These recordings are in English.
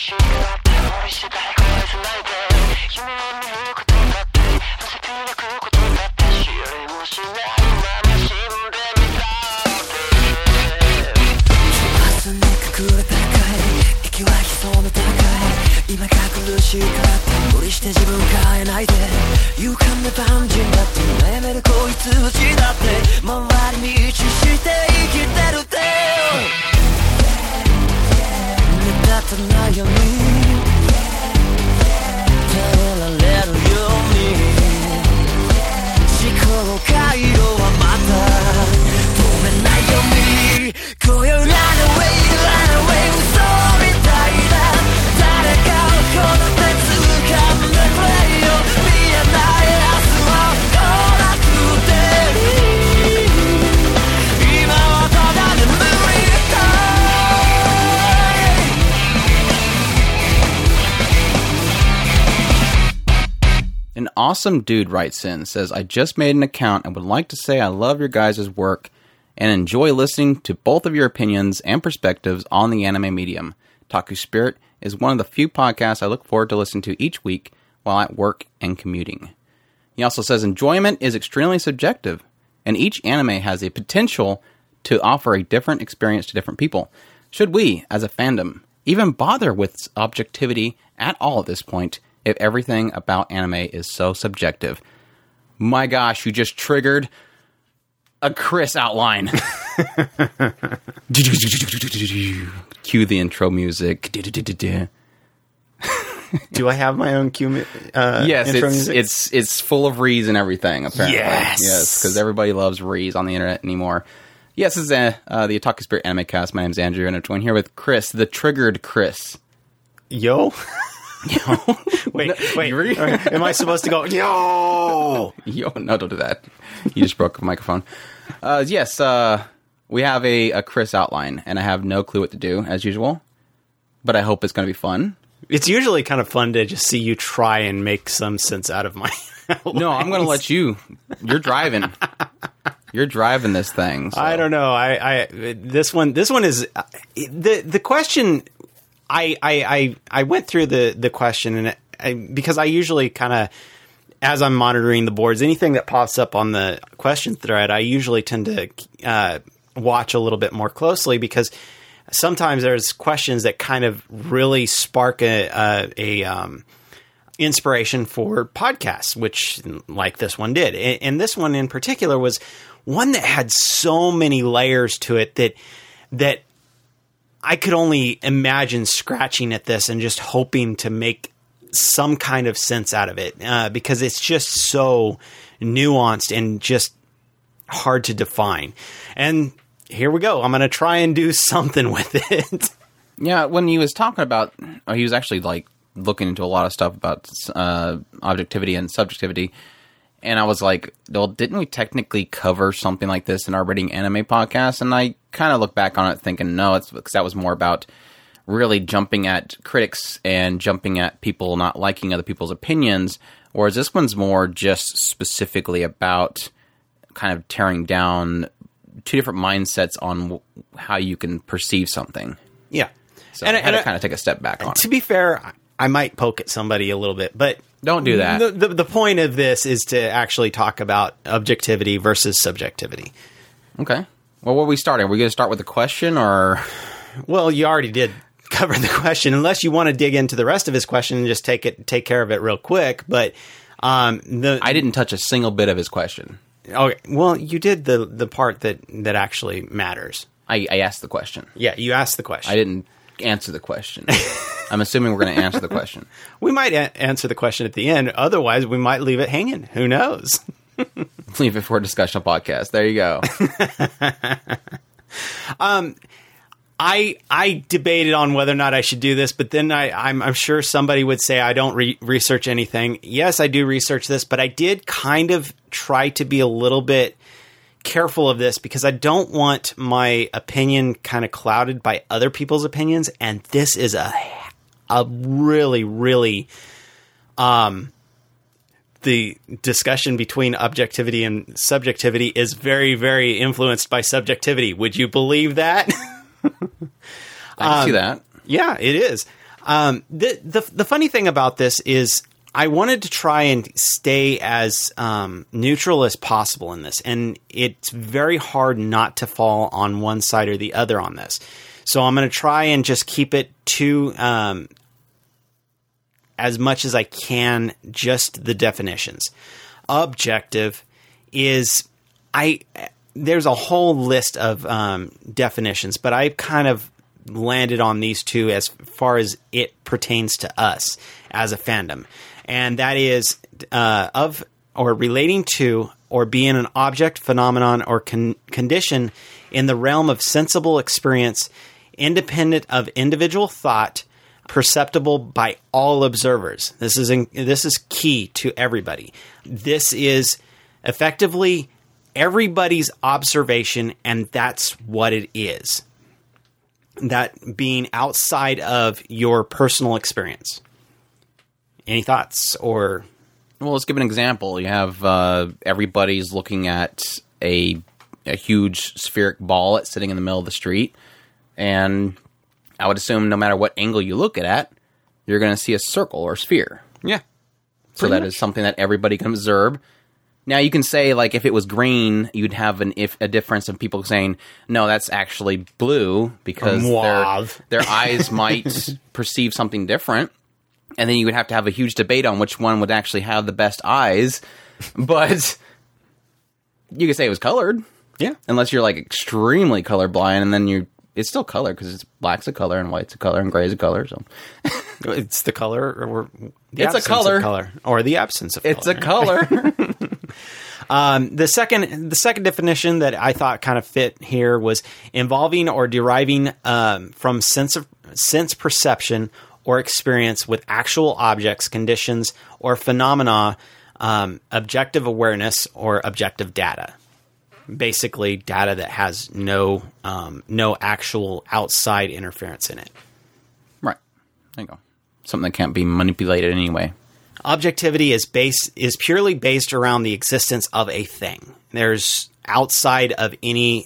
Awesome Dude writes in, says, I just made an account and would like to say I love your guys' work and enjoy listening to both of your opinions and perspectives on the anime medium. Taku Spirit is one of the few podcasts I look forward to listening to each week while at work and commuting. He also says, enjoyment is extremely subjective, and each anime has a potential to offer a different experience to different people. Should we, as a fandom, even bother with objectivity at all at this point, if everything about anime is so subjective? My gosh, you just triggered a Chris outline. Cue the intro music. Do I have my own cue? Yes, intro music? it's full of rees and everything, apparently. Yes, because everybody loves rees on the internet anymore. Yes, this is the Otaku Spirit Anime Cast. My name's Andrew, and I'm joined here with Chris, the triggered Chris. Yo? Wait. Am I supposed to go, yo? Yo, no, don't do that. You just broke the microphone. Yes, we have a Chris outline, and I have no clue what to do, as usual. But I hope it's going to be fun. It's usually kind of fun to just see you try and make some sense out of my outlines. No, I'm going to let you. You're driving. You're driving this thing. So. I don't know. This one is the question. I went through the question, and because I usually kind of, as I'm monitoring the boards, anything that pops up on the question thread, I usually tend to watch a little bit more closely, because sometimes there's questions that kind of really spark a inspiration for podcasts, which like this one did. And this one in particular was one that had so many layers to it that I could only imagine scratching at this and just hoping to make some kind of sense out of it, because it's just so nuanced and just hard to define. And here we go. I'm going to try and do something with it. Yeah, when he was talking about, he was actually like looking into a lot of stuff about objectivity and subjectivity. And I was like, well, didn't we technically cover something like this in our Reading Anime podcast? And I kind of look back on it thinking, no, it's because that was more about really jumping at critics and jumping at people not liking other people's opinions. Whereas this one's more just specifically about kind of tearing down two different mindsets on how you can perceive something. Yeah. So I had to kind of take a step back on it. To be fair, I might poke at somebody a little bit, but don't do that. The point of this is to actually talk about objectivity versus subjectivity. Okay. Well, where are we starting? Are we going to start with the question, or? Well, you already did cover the question, unless you want to dig into the rest of his question and just take care of it real quick. But I didn't touch a single bit of his question. Okay. Well, you did the part that actually matters. I asked the question. Yeah, you asked the question. I didn't answer the question. I'm assuming we're going to answer the question. We might answer the question at the end. Otherwise, we might leave it hanging. Who knows? Leave it for a discussion podcast. There you go. I debated on whether or not I should do this, but then I'm sure somebody would say I don't research anything. Yes, I do research this, but I did kind of try to be a little bit careful of this, because I don't want my opinion kind of clouded by other people's opinions. And this is a really, really, the discussion between objectivity and subjectivity is very, very influenced by subjectivity. Would you believe that? I can see that. Yeah, it is. The funny thing about this is I wanted to try and stay as neutral as possible in this, and it's very hard not to fall on one side or the other on this. So I'm going to try and just keep it to as much as I can, just the definitions. Objective is there's a whole list of definitions, but I kind of landed on these two as far as it pertains to us as a fandom. And that is of or relating to or being an object, phenomenon, or condition in the realm of sensible experience, independent of individual thought, perceptible by all observers. This is key to everybody. This is effectively everybody's observation, and that's what it is. That being outside of your personal experience. Any thoughts? Or well, let's give an example. You have everybody's looking at a huge spheric ball that's sitting in the middle of the street, and I would assume no matter what angle you look at it, you're going to see a circle or sphere. Yeah. So that is something that everybody can observe. Now, you can say, like, if it was green, you'd have a difference of people saying, no, that's actually blue, because their eyes might perceive something different. And then you would have to have a huge debate on which one would actually have the best eyes. But you could say it was colored. Yeah. Unless you're, like, extremely colorblind, and then it's still color, because black's a color, and white's a color, and gray's a color, so... It's the color, or the it's a color. Of color, or the absence of color. It's a color. The second definition that I thought kind of fit here was involving or deriving from sense perception or experience with actual objects, conditions, or phenomena, objective awareness or objective data. Basically, data that has no actual outside interference in it. Right. There you go. Something that can't be manipulated anyway. Objectivity is purely based around the existence of a thing. There's outside of any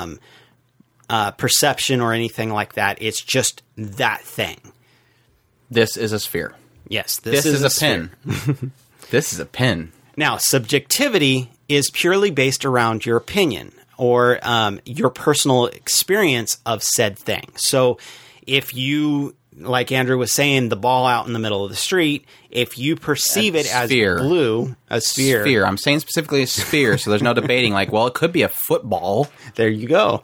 perception or anything like that. It's just that thing. This is a sphere. Yes, this is a pen. This is a pen. Now, subjectivity is purely based around your opinion or your personal experience of said thing. So if you, like Andrew was saying, the ball out in the middle of the street, if you perceive it as blue, a sphere. Sphere. I'm saying specifically a sphere, so there's no debating. Like, well, it could be a football. There you go.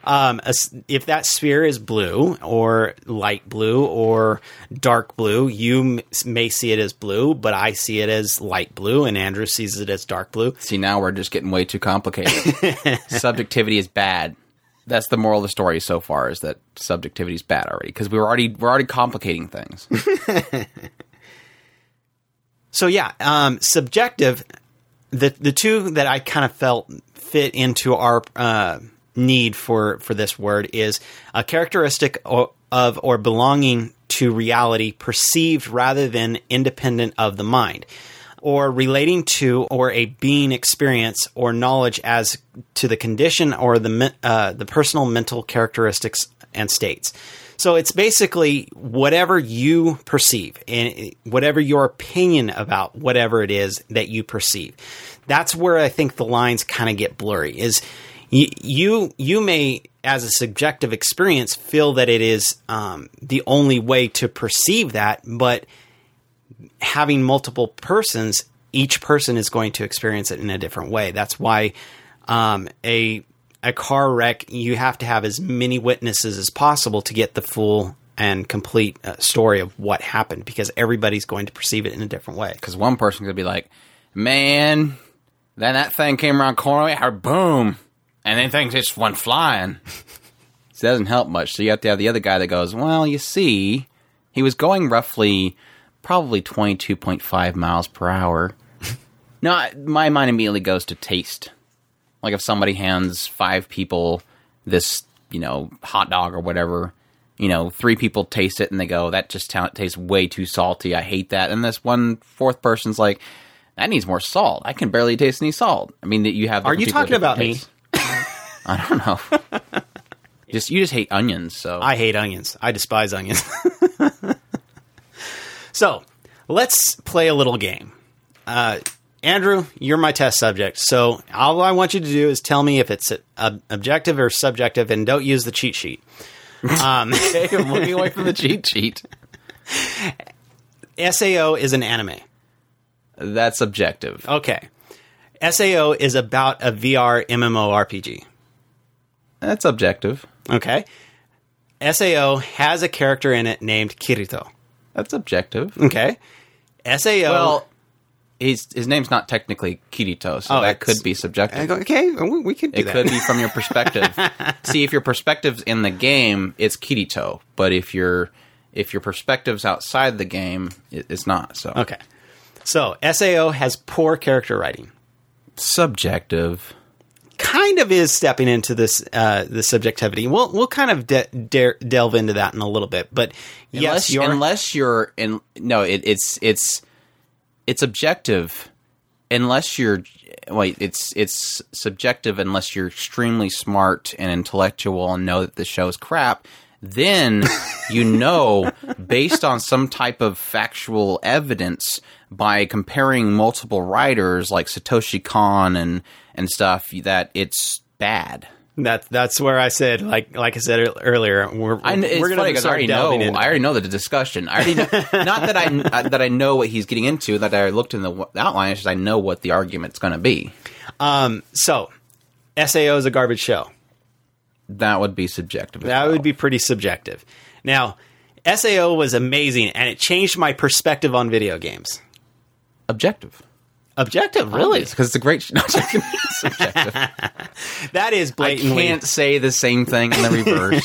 If that sphere is blue or light blue or dark blue, you may see it as blue, but I see it as light blue, and Andrew sees it as dark blue. See, now we're just getting way too complicated. Subjectivity is bad. That's the moral of the story so far, is that subjectivity is bad already, because we're already complicating things. So yeah, subjective. The two that I kind of felt fit into our need for this word is a characteristic of or belonging to reality, perceived rather than independent of the mind, or relating to or a being experience or knowledge as to the condition or the personal mental characteristics and states. So it's basically whatever you perceive and whatever your opinion about whatever it is that you perceive. That's where I think the lines kind of get blurry. Is you may, as a subjective experience, feel that it is the only way to perceive that, but having multiple persons, each person is going to experience it in a different way. That's why a car wreck, you have to have as many witnesses as possible to get the full and complete story of what happened, because everybody's going to perceive it in a different way. Because one person could be like, man, then that thing came around the corner, I heard boom, and then things just went flying. So it doesn't help much. So you have to have the other guy that goes, well, you see, he was going roughly probably 22.5 miles per hour. No, my mind immediately goes to taste. Like if somebody hands 5 people this, hot dog or whatever, 3 people taste it and they go, that just tastes way too salty. I hate that. And this 4th person's like, that needs more salt. I can barely taste any salt. I mean, that you have. Are you talking about me? I don't know. You just hate onions. So I hate onions. I despise onions. So let's play a little game. Andrew, you're my test subject. So all I want you to do is tell me if it's objective or subjective, and don't use the cheat sheet. Okay, I'm looking away from the cheat sheet. SAO is an anime. That's subjective. Okay. SAO is about a VR MMORPG. That's objective. Okay. SAO has a character in it named Kirito. That's objective. Okay. SAO... Well, his name's not technically Kirito, so that could be subjective. Okay, we could do that. It could be from your perspective. See, if your perspective's in the game, it's Kirito. But if your perspective's outside the game, it's not. So okay. So SAO has poor character writing. Subjective. Kind of is stepping into this the subjectivity. We'll kind of delve into that in a little bit. But yes, it's objective unless you're it's subjective unless you're extremely smart and intellectual and know that the show's crap. Then based on some type of factual evidence by comparing multiple writers like Satoshi Kon and stuff that it's bad. That's where I said, like I said earlier, we're going to start delving into. I already know the discussion. I already know, not that I know what he's getting into. That I looked in the outline. It's just I know what the argument's going to be. So, SAO is a garbage show. That would be subjective. That would be pretty subjective. Now, SAO was amazing, and it changed my perspective on video games. Objective. Objective, really? Because it's a great subjective. That is blatantly... I can't say the same thing in the reverse.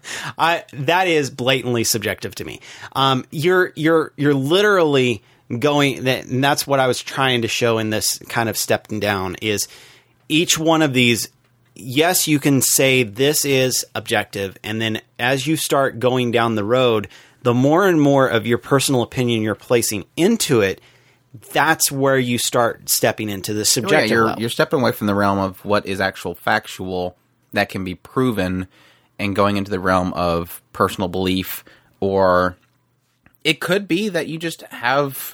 That is blatantly subjective to me. You're literally going... And that's what I was trying to show in this kind of stepping down, is each one of these... Yes, you can say this is objective, and then as you start going down the road, the more and more of your personal opinion you're placing into it, that's where you start stepping into the subjective level. You're stepping away from the realm of what is actual factual that can be proven and going into the realm of personal belief, or it could be that you just have,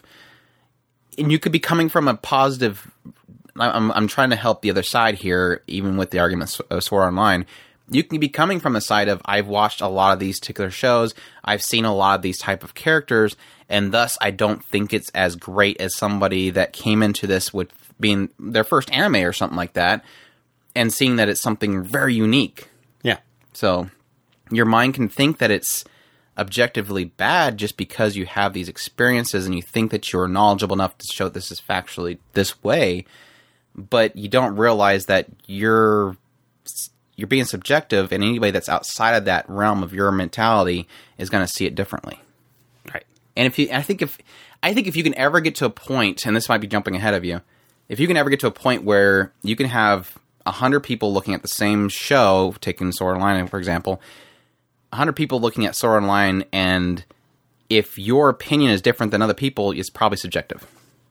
and you could be coming from a positive. I'm trying to help the other side here, even with the arguments of Sword Online. You can be coming from a side of, I've watched a lot of these particular shows, I've seen a lot of these type of characters, and thus I don't think it's as great as somebody that came into this with being their first anime or something like that, and seeing that it's something very unique. Yeah. So your mind can think that it's objectively bad just because you have these experiences and you think that you're knowledgeable enough to show this is factually this way, but you don't realize that you're being subjective, and anybody that's outside of that realm of your mentality is going to see it differently. Right. And I think if you can ever get to a point, and this might be jumping ahead of you, if you can ever get to a point where you can have 100 people looking at the same show, taking Sword Online for example, 100 people looking at Sword Online, and if your opinion is different than other people, it's probably subjective.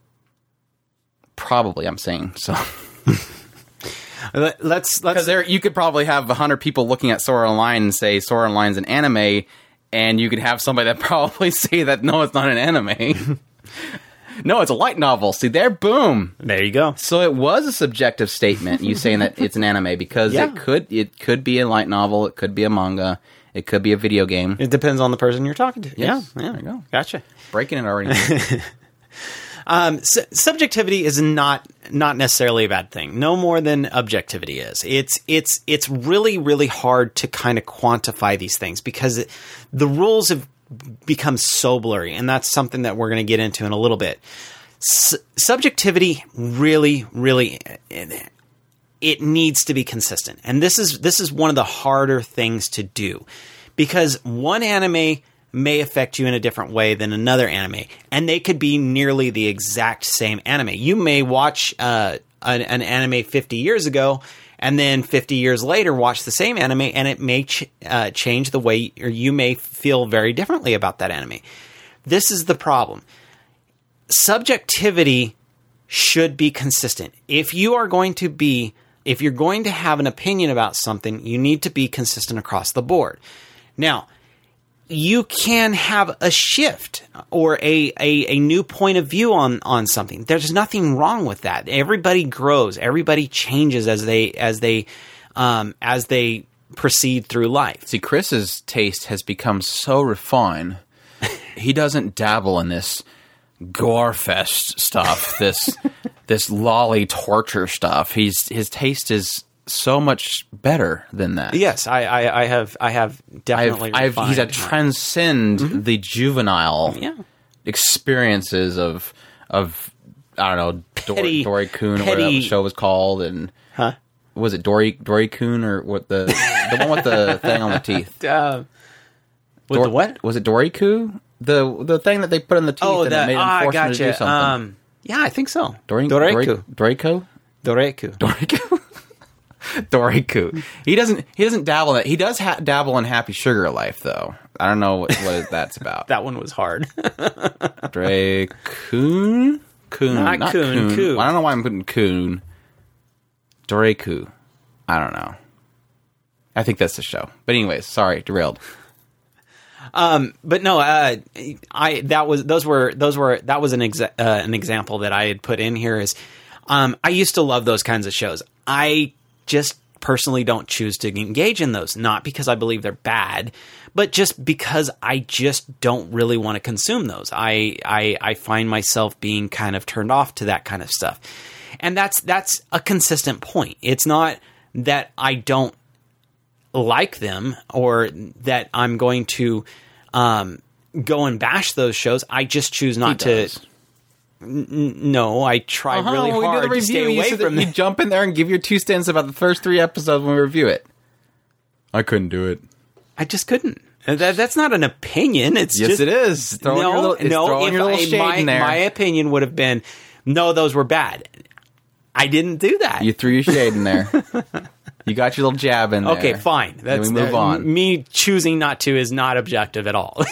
Probably, I'm saying so. Let's because you could probably have 100 people looking at Sword Online and say Sword Online's an anime, and you could have somebody that probably say that no, it's not an anime. No, it's a light novel. See there, boom. There you go. So it was a subjective statement. You saying that it's an anime because it could be a light novel, it could be a manga, it could be a video game. It depends on the person you're talking to. Yes. Yeah, There you go. Gotcha. Breaking it already. Subjectivity is not necessarily a bad thing. No more than objectivity is. It's really, really hard to kind of quantify these things because the rules have become so blurry, and that's something that we're going to get into in a little bit. Subjectivity really, really, it needs to be consistent, and this is one of the harder things to do because one anime may affect you in a different way than another anime, and they could be nearly the exact same anime. You may watch an anime 50 years ago, and then 50 years later watch the same anime, and it may change the way, or you may feel very differently about that anime. This is the problem. Subjectivity should be consistent. If you're going to have an opinion about something, you need to be consistent across the board. Now, you can have a shift or a new point of view on something. There's nothing wrong with that. Everybody grows. Everybody changes as they proceed through life. See, Chris's taste has become so refined. He doesn't dabble in this gore-fest stuff, this lolly torture stuff. His taste is so much better than that. Yes, I have definitely refined. He's transcend the juvenile experiences of I don't know, Dory Coon or whatever that show was called, and was it Dory Coon or what the one with the thing on the teeth? The what? Was it Dory Coo? The thing that they put in the teeth and it made them force them to do something. Yeah, I think so. Doriku. He doesn't dabble in it. He does dabble in Happy Sugar Life, though. I don't know what that's about. That one was hard. Coon? Not Coon. Coo. I don't know why I'm putting Coon. Doreku. I don't know. I think that's the show. But anyways, sorry, derailed. But no, that was an example that I had put in here is, I used to love those kinds of shows. I just personally don't choose to engage in those, not because I believe they're bad, but just because I just don't really want to consume those. I find myself being kind of turned off to that kind of stuff. And that's a consistent point. It's not that I don't like them or that I'm going to go and bash those shows. I just choose not to. No, I try really hard to stay away from them. You jump in there and give your 2 cents about the first 3 episodes when we review it. I couldn't do it. I just couldn't. That's not an opinion. It's yes, just, it is. Throwing your little shade in there. My opinion would have been, no, those were bad. I didn't do that. You threw your shade in there. You got your little jab in there. Okay, fine. Then we move on. Me choosing not to is not objective at all.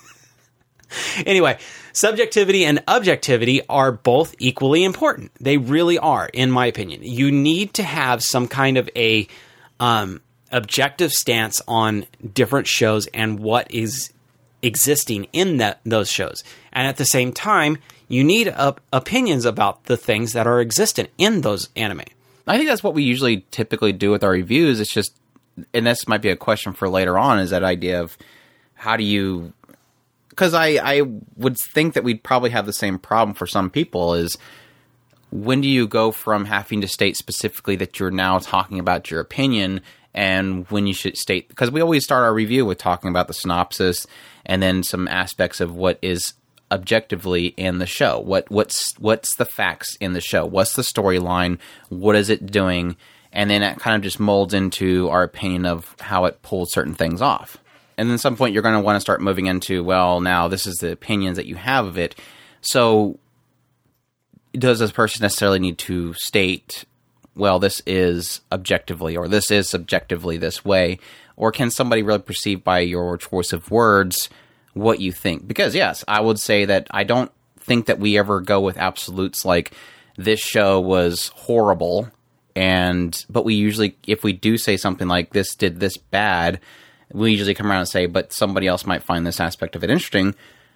Anyway, subjectivity and objectivity are both equally important. They really are, in my opinion. You need to have some kind of a objective stance on different shows and what is existing in those shows. And at the same time, you need opinions about the things that are existent in those anime. I think that's what we usually typically do with our reviews. It's just, and this might be a question for later on, is that idea of how do you... Because I would think that we'd probably have the same problem for some people is when do you go from having to state specifically that you're now talking about your opinion and when you should state... Because we always start our review with talking about the synopsis and then some aspects of what is objectively in the show. What's the facts in the show? What's the storyline? What is it doing? And then that kind of just molds into our opinion of how it pulls certain things off. And then at some point you're going to want to start moving into, well, now this is the opinions that you have of it. So does this person necessarily need to state, well, this is objectively or this is subjectively this way? Or can somebody really perceive by your choice of words what you think? Because yes, I would say that I don't think that we ever go with absolutes like this show was horrible. But we usually, if we do say something like this did this bad, we usually come around and say, but somebody else might find this aspect of it interesting.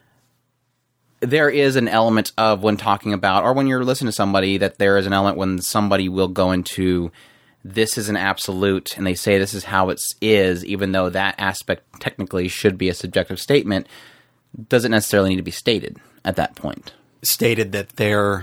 There is an element of when talking about, or when you're listening to somebody, that there is an element when somebody will go into, this is an absolute, and they say this is how it is, even though that aspect technically should be a subjective statement, doesn't necessarily need to be stated at that point. Stated that they're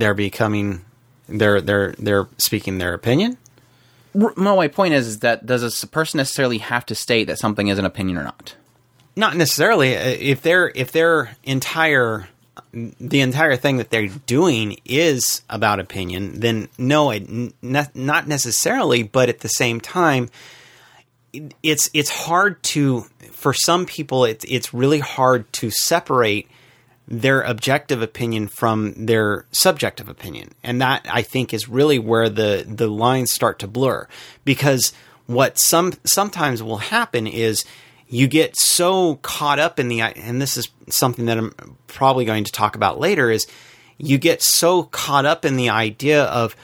speaking their opinion? No, my point is that does a person necessarily have to state that something is an opinion or not? Not necessarily. If the entire thing that they're doing is about opinion, then no, not necessarily. But at the same time, it's hard to, for some people, it's really hard to separate their objective opinion from their subjective opinion. And that, I think, is really where the lines start to blur. Because what sometimes will happen is you get so caught up in and this is something that I'm probably going to talk about later, is you get so caught up in the idea of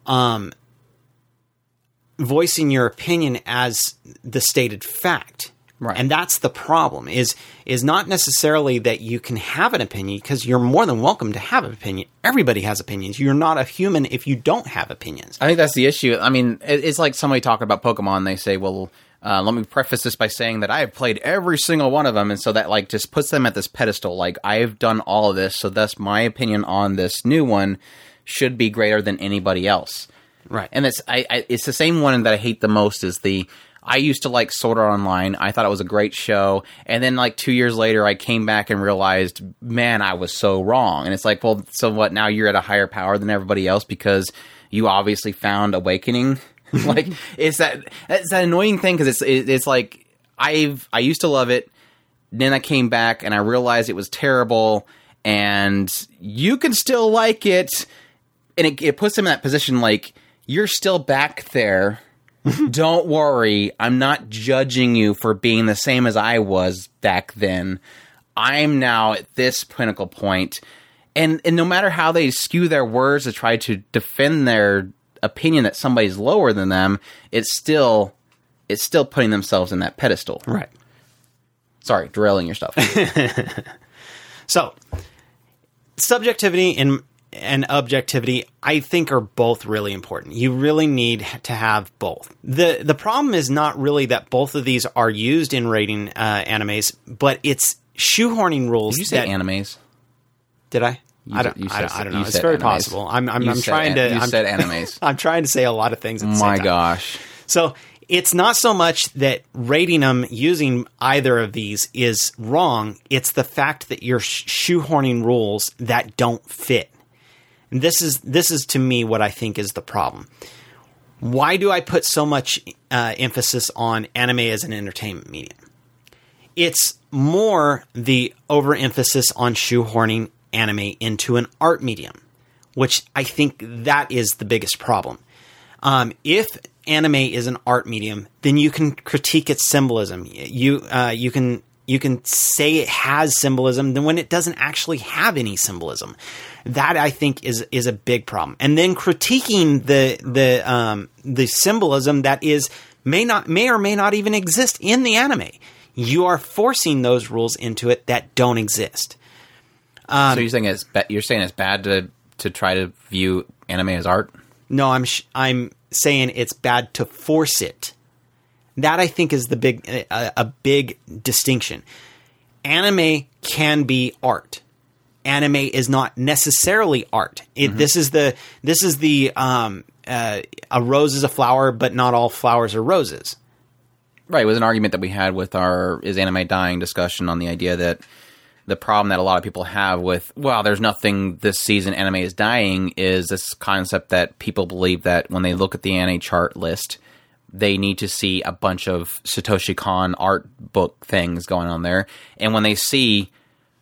voicing your opinion as the stated fact. Right. And that's the problem, is not necessarily that you can have an opinion, because you're more than welcome to have an opinion. Everybody has opinions. You're not a human if you don't have opinions. I think that's the issue. I mean, it's like somebody talking about Pokemon. They say, well, let me preface this by saying that I have played every single one of them. And so that like just puts them at this pedestal. Like, I've done all of this, so thus my opinion on this new one should be greater than anybody else. Right. And it's the same one that I hate the most is I used to like Sword Art Online. I thought it was a great show. And then like 2 years later, I came back and realized, man, I was so wrong. And it's like, well, so what? Now you're at a higher power than everybody else because you obviously found Awakening. Like, it's that annoying thing, because it's like I used to love it. Then I came back and I realized it was terrible. And you can still like it. And it puts them in that position like, you're still back there. Don't worry, I'm not judging you for being the same as I was back then. I'm now at this pinnacle point. And no matter how they skew their words to try to defend their opinion that somebody's lower than them, it's still putting themselves in that pedestal. Right. Sorry, derailing your stuff. So, subjectivity and objectivity, I think, are both really important. You really need to have both. The problem is not really that both of these are used in rating animes, but it's shoehorning rules. Did you say animes? Did I? I don't know. It's very possible. I'm trying to. You said animes. I'm trying to say a lot of things at the same time. My gosh. So it's not so much that rating them using either of these is wrong. It's the fact that you're shoehorning rules that don't fit. And this is to me what I think is the problem. Why do I put so much emphasis on anime as an entertainment medium? It's more the overemphasis on shoehorning anime into an art medium, which I think that is the biggest problem. If anime is an art medium, then you can critique its symbolism. You can say it has symbolism then when it doesn't actually have any symbolism. That, I think, is a big problem. And then critiquing the symbolism that may or may not even exist in the anime. You are forcing those rules into it that don't exist. So you're saying it's bad to try to view anime as art? No, I'm saying it's bad to force it. That, I think, is a big distinction. Anime can be art. Anime is not necessarily art. This is the a rose is a flower, but not all flowers are roses. Right. It was an argument that we had with our "Is Anime Dying" discussion on the idea that the problem that a lot of people have with, well, there's nothing this season, anime is dying, is this concept that people believe that when they look at the anime chart list, they need to see a bunch of Satoshi Kon art book things going on there. And when they see,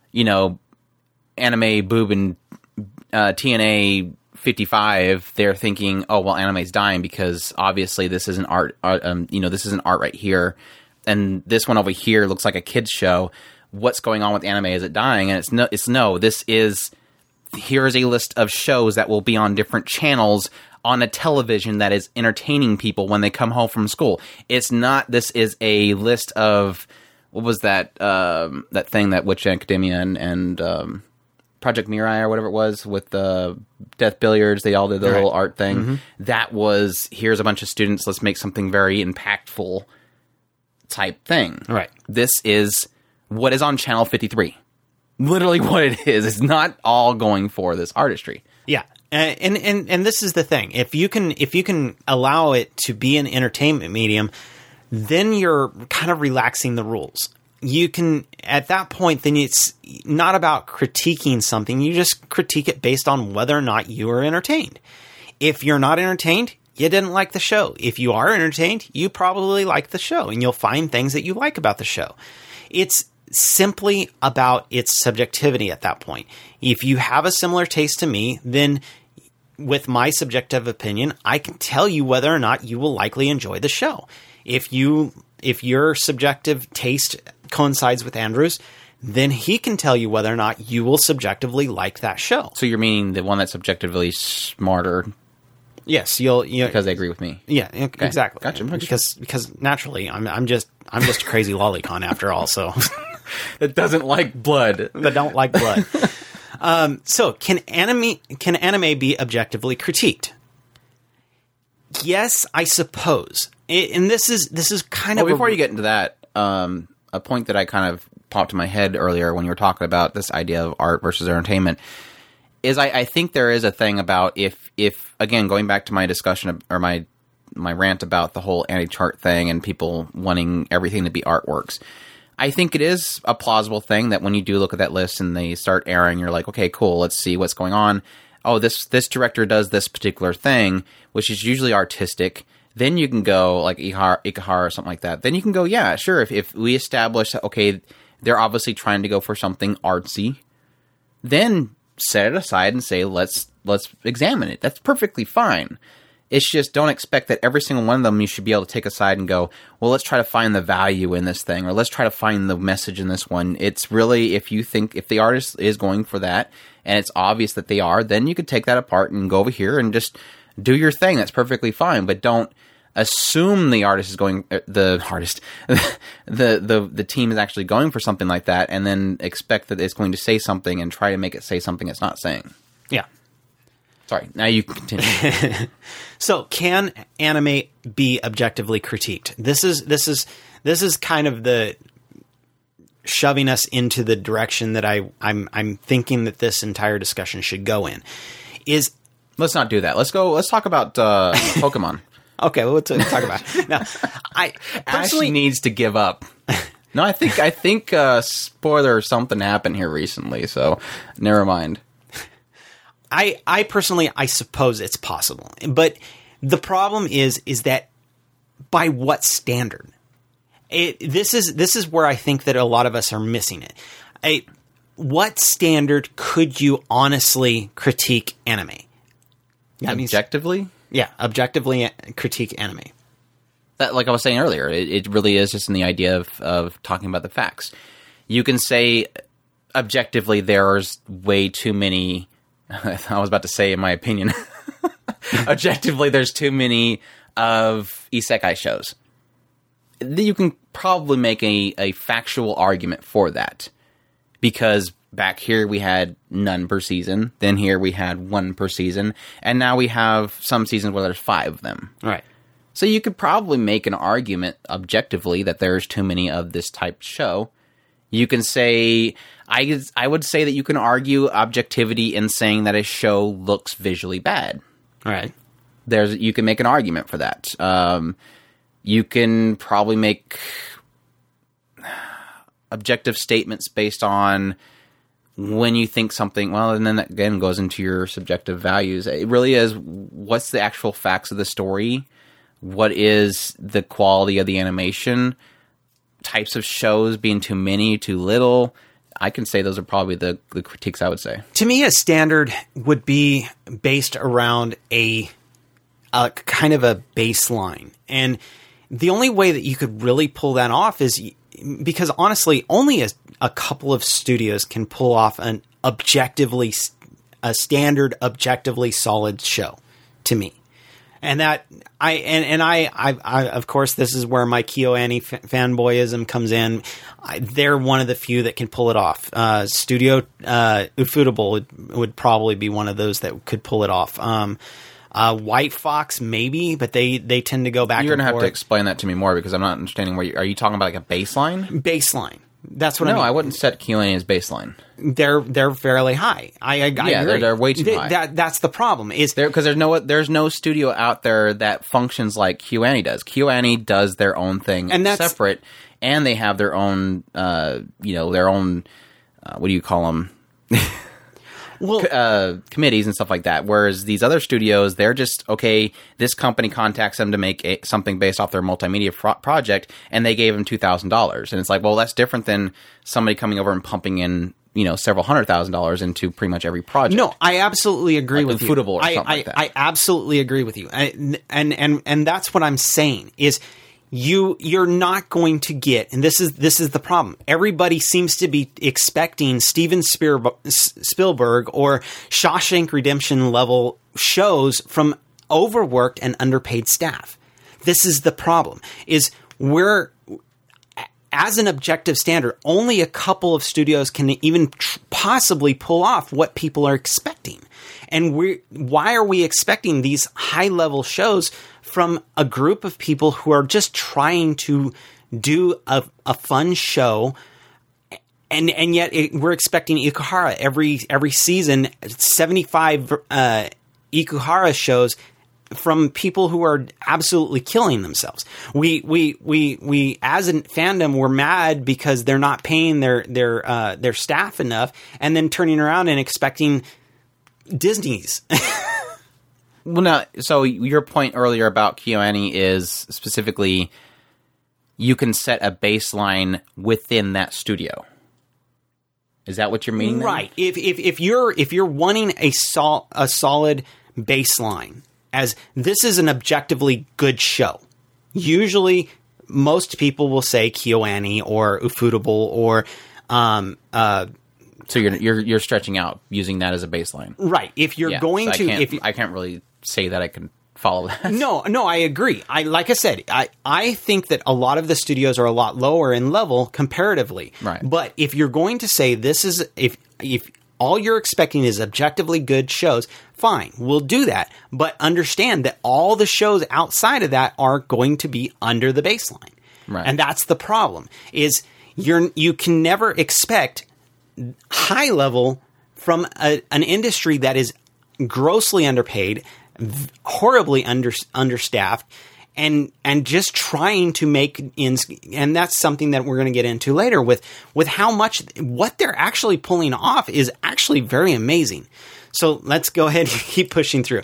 anime boob and TNA 55, they're thinking, oh, well, anime's dying because obviously this isn't art. This isn't art right here. And this one over here looks like a kid's show. What's going on with anime? Is it dying? And here is a list of shows that will be on different channels on a television that is entertaining people when they come home from school. It's not, this is a list of, what was that thing that Witch Academia and Project Mirai or whatever it was with Death Billiards, they all did the little art thing. Mm-hmm. That was, here's a bunch of students, let's make something very impactful type thing. Right. This is what is on Channel 53. Literally what it is. It's not all going for this artistry. Yeah. And this is the thing. If you can allow it to be an entertainment medium, then you're kind of relaxing the rules. You can, at that point, then it's not about critiquing something. You just critique it based on whether or not you are entertained. If you're not entertained, you didn't like the show. If you are entertained, you probably like the show, and you'll find things that you like about the show. It's simply about its subjectivity at that point. If you have a similar taste to me, then with my subjective opinion, I can tell you whether or not you will likely enjoy the show. If your subjective taste coincides with Andrew's, then he can tell you whether or not you will subjectively like that show. So you're meaning the one that's subjectively smarter Yes, you because they agree with me. Yeah, exactly. Gotcha. Because naturally, I'm just a crazy lolicon after all. So That doesn't like blood. that don't like blood. So can anime be objectively critiqued? Yes, I suppose. And this is kind of before you get into that, a point that I kind of popped in my head earlier when you were talking about this idea of art versus entertainment is I think there is a thing about if again, going back to my discussion or my rant about the whole anti-chart thing and people wanting everything to be artworks, I think it is a plausible thing that when you do look at that list and they start airing, you're like, okay, cool, let's see what's going on. Oh, this director does this particular thing, which is usually artistic. Then you can go, like Ikehara or something like that. Then you can go, yeah, sure, if we establish that, okay, they're obviously trying to go for something artsy, then set it aside and say, let's examine it. That's perfectly fine. It's just don't expect that every single one of them you should be able to take aside and go, well, let's try to find the value in this thing, or let's try to find the message in this one. It's really, if the artist is going for that, and it's obvious that they are, then you could take that apart and go over here and just do your thing. That's perfectly fine. But don't assume the artist is going, the team is actually going for something like that, and then expect that it's going to say something and try to make it say something it's not saying. Yeah. Sorry, now you can continue. So, can anime be objectively critiqued? This is kind of the shoving us into the direction that I'm thinking that this entire discussion should go in. Let's not do that. Let's talk about Pokemon. Okay, well, let's talk about it. Now, I personally Ash needs to give up. No, I think spoiler, something happened here recently, so never mind. I personally, I suppose it's possible, but the problem is that by what standard? This is where I think that a lot of us are missing it. What standard could you honestly critique anime? Objectively? Yeah, objectively critique anime. That, like I was saying earlier, it really is just in the idea of talking about the facts. You can say objectively there's way too many. I was about to say, in my opinion, objectively there's too many of isekai shows. You can probably make a factual argument for that, because back here we had none per season, then here we had one per season, and now we have some seasons where there's 5 of them. Right. So you could probably make an argument objectively that there's too many of this type of show. You can say, I would say that you can argue objectivity in saying that a show looks visually bad. Right. You can make an argument for that. You can probably make objective statements based on when you think something, well, and then that again goes into your subjective values. It really is, what's the actual facts of the story? What is the quality of the animation? Types of shows being too many, too little. I can say those are probably the critiques I would say. To me, a standard would be based around a kind of a baseline. And the only way that you could really pull that off is because, honestly, only a couple of studios can pull off a standard, objectively solid show, to me. And that I of course, this is where my KyoAni fanboyism comes in. They're one of the few that can pull it off. Studio Ufotable would probably be one of those that could pull it off. White Fox maybe, but they tend to go back. You're going to have to explain that to me more, because I'm not understanding are you talking about like a baseline? Baseline. That's what I mean. No, I wouldn't set KyoAni as baseline. They're fairly high. I agree. They're way too high. That's the problem. Is there, because there's no studio out there that functions like KyoAni does. KyoAni does their own thing, and that's separate, and they have their own their own what do you call them? Committees and stuff like that. Whereas these other studios, they're just, okay, this company contacts them to make something based off their multimedia project, and they gave them $2,000. And it's like, well, that's different than somebody coming over and pumping in, several $100,000 into pretty much every project. No, I absolutely agree with you. Ufotable or something like that. I absolutely agree with you. And that's what I'm saying is, you're not going to get, and this is the problem. Everybody seems to be expecting Steven Spielberg or Shawshank Redemption level shows from overworked and underpaid staff. This is the problem, is as an objective standard, only a couple of studios can even possibly pull off what people are expecting. And why are we expecting these high-level shows from a group of people who are just trying to do a fun show, and yet we're expecting Ikuhara every season, 75 Ikuhara shows from people who are absolutely killing themselves. We as a fandom, we're mad because they're not paying their staff enough, and then turning around and expecting Disney's. Well, now, so your point earlier about KyoAni is specifically you can set a baseline within that studio. Is that what you're meaning? Right. If you're wanting a solid baseline, as this is an objectively good show, usually most people will say KyoAni or Ufotable or so you're stretching out using that as a baseline, right? If you're going so to, I can't really say that I can follow that. No, I agree. Like I said, I think that a lot of the studios are a lot lower in level comparatively. Right. But if you're going to say this is if all you're expecting is objectively good shows, fine, we'll do that. But understand that all the shows outside of that are going to be under the baseline. Right. And that's the problem, is you can never expect high level from an industry that is grossly underpaid, horribly understaffed, and just trying to make ends. And that's something that we're going to get into later with how much what they're actually pulling off is actually very amazing. So let's go ahead and keep pushing through.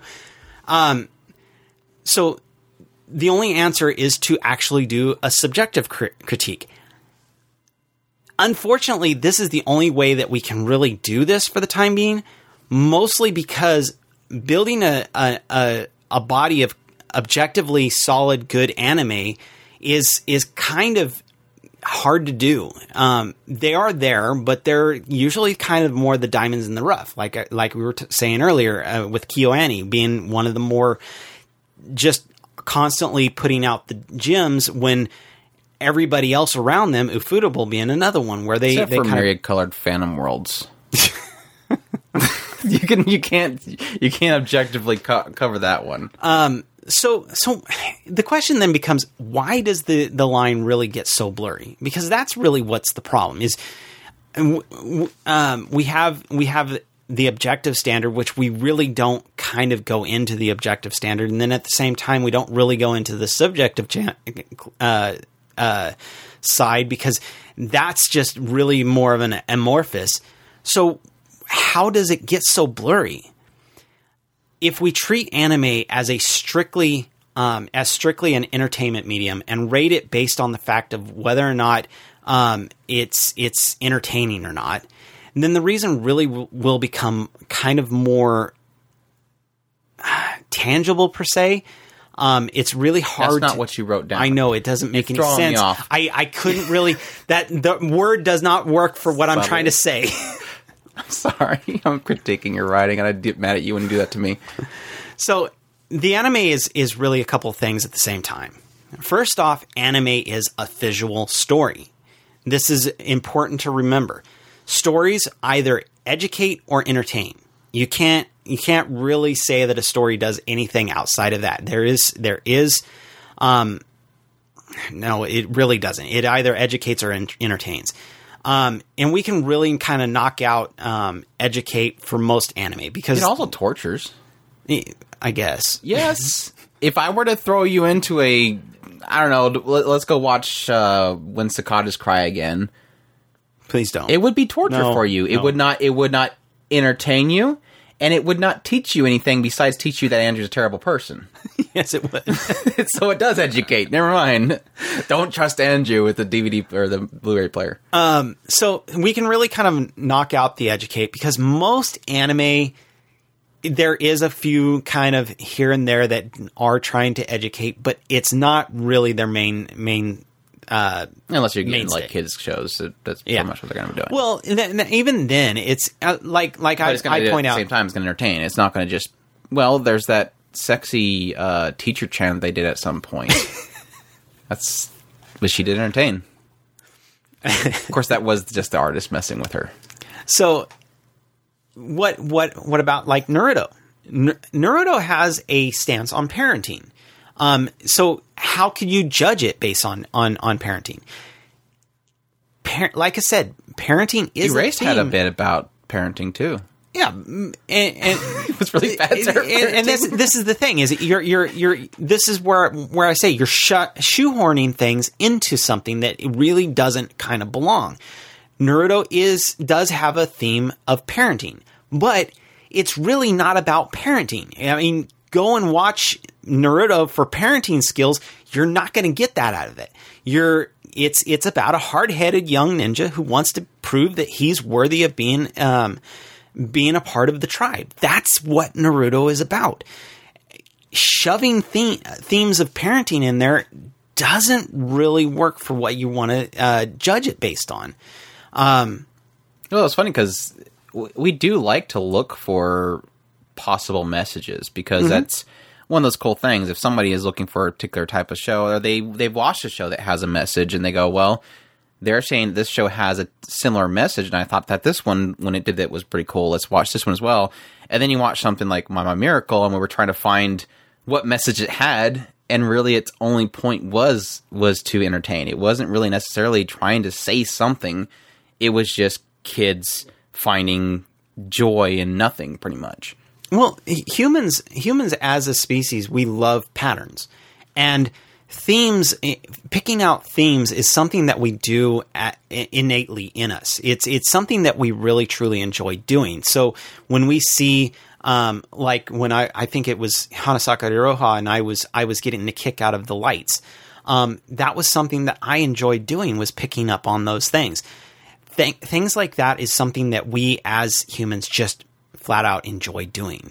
So the only answer is to actually do a subjective critique. Unfortunately, this is the only way that we can really do this for the time being, mostly because building a body of objectively solid, good anime is kind of hard to do. They are there, but they're usually kind of more the diamonds in the rough, like we were saying earlier, with KyoAni being one of the more just constantly putting out the gems when everybody else around them, Ufotable being another one where Except for myriad colored Phantom Worlds. you can't objectively cover that one. So the question then becomes, why does the line really get so blurry? Because that's really what's the problem is, we have the objective standard, which we really don't kind of go into the objective standard. And then at the same time, we don't really go into the subjective side, because that's just really more of an amorphous. So how does it get so blurry? If we treat anime as strictly an entertainment medium and rate it based on the fact of whether or not it's entertaining or not, then the reason really will become kind of more tangible per se. It's really hard. That's not what you wrote down. I know, it doesn't make any sense. Me off. I couldn't really. That the word does not work for what I'm trying to say. I'm sorry. I'm critiquing your writing, and I get mad at you when you do that to me. So the anime is really a couple things at the same time. First off, anime is a visual story. This is important to remember. Stories either educate or entertain. You can't really say that a story does anything outside of that. No, it really doesn't. It either educates or entertains. And we can really kind of knock out educate for most anime, because it also tortures, I guess. Yes. If I were to throw you into I don't know, let's go watch When Cicadas Cry Again. Please don't. It would be torture for you. It would not entertain you, and it would not teach you anything besides teach you that Andrew's a terrible person. Yes, it would. So it does educate. Never mind. Don't trust Andrew with the DVD or the Blu-ray player. So we can really kind of knock out the educate, because most anime, there is a few kind of here and there that are trying to educate, but it's not really their main unless you're getting mainstay. like kids shows, that's pretty much what they're going to be doing. Well, even then, it's like I point out. At the same time, it's going to entertain. It's not going to just, well, there's that sexy teacher chant they did at some point. But she did entertain. Of course, that was just the artist messing with her. So, what about like Naruto? Naruto has a stance on parenting. So how could you judge it based on parenting? Like I said, parenting is Erased had a bit about parenting too. Yeah, and It was really bad. and this is the thing, is this is where I say you're shoehorning things into something that it really doesn't kind of belong. Naruto does have a theme of parenting, but it's really not about parenting. I mean, go and watch Naruto for parenting skills. You're not going to get that out of it. It's about a hard-headed young ninja who wants to prove that he's worthy of being a part of the tribe. That's what Naruto is about. Shoving themes of parenting in there doesn't really work for what you want to judge it based on. Well, it's funny because we do like to look for possible messages, because that's one of those cool things. If somebody is looking for a particular type of show, or they've watched a show that has a message and they go, well, they're saying this show has a similar message, and I thought that this one, when it did it, was pretty cool. Let's watch this one as well. And then you watch something like My Miracle, and we were trying to find what message it had, and really its only point was to entertain. It wasn't really necessarily trying to say something. It was just kids finding joy in nothing, pretty much. Well, humans as a species, we love patterns. And themes, picking out themes is something that we do innately in us. It's something that we really, truly enjoy doing. So when we see, like when I think it was Hanasaka Iroha, and I was getting a kick out of the lights. That was something that I enjoyed doing, was picking up on those things. Things like that is something that we as humans just flat out enjoy doing.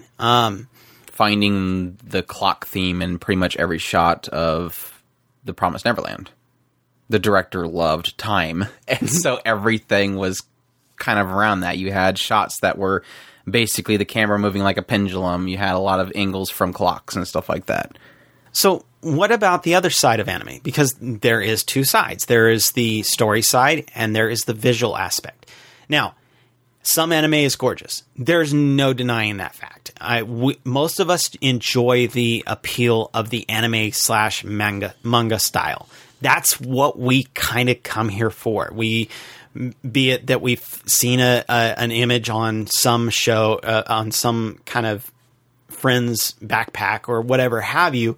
Finding the clock theme in pretty much every shot of The Promised Neverland. The director loved time, and so everything was kind of around that. You had shots that were basically the camera moving like a pendulum. You had a lot of angles from clocks and stuff like that. So what about the other side of anime? Because there is two sides. There is the story side, and there is the visual aspect. Now, some anime is gorgeous. There's no denying that fact. Most of us enjoy the appeal of the anime/manga style. That's what we kind of come here for. Be it that we've seen an image on some show, on some kind of friend's backpack or whatever have you,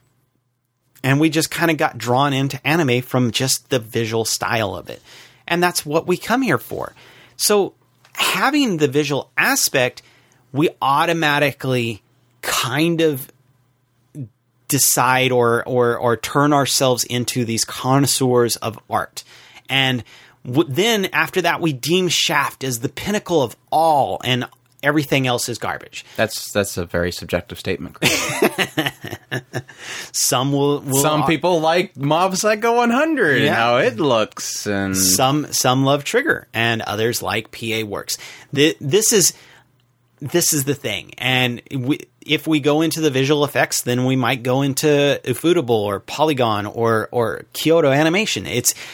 and we just kind of got drawn into anime from just the visual style of it. And that's what we come here for. So having the visual aspect, we automatically kind of decide or turn ourselves into these connoisseurs of art. And then after that, we deem Shaft as the pinnacle of all, and everything else is garbage. That's a very subjective statement. Some will. Some people like Mob Psycho 100 and how it looks, and some love Trigger, and others like PA Works. This is the thing, and if we go into the visual effects, then we might go into Ufotable or Polygon or Kyoto Animation.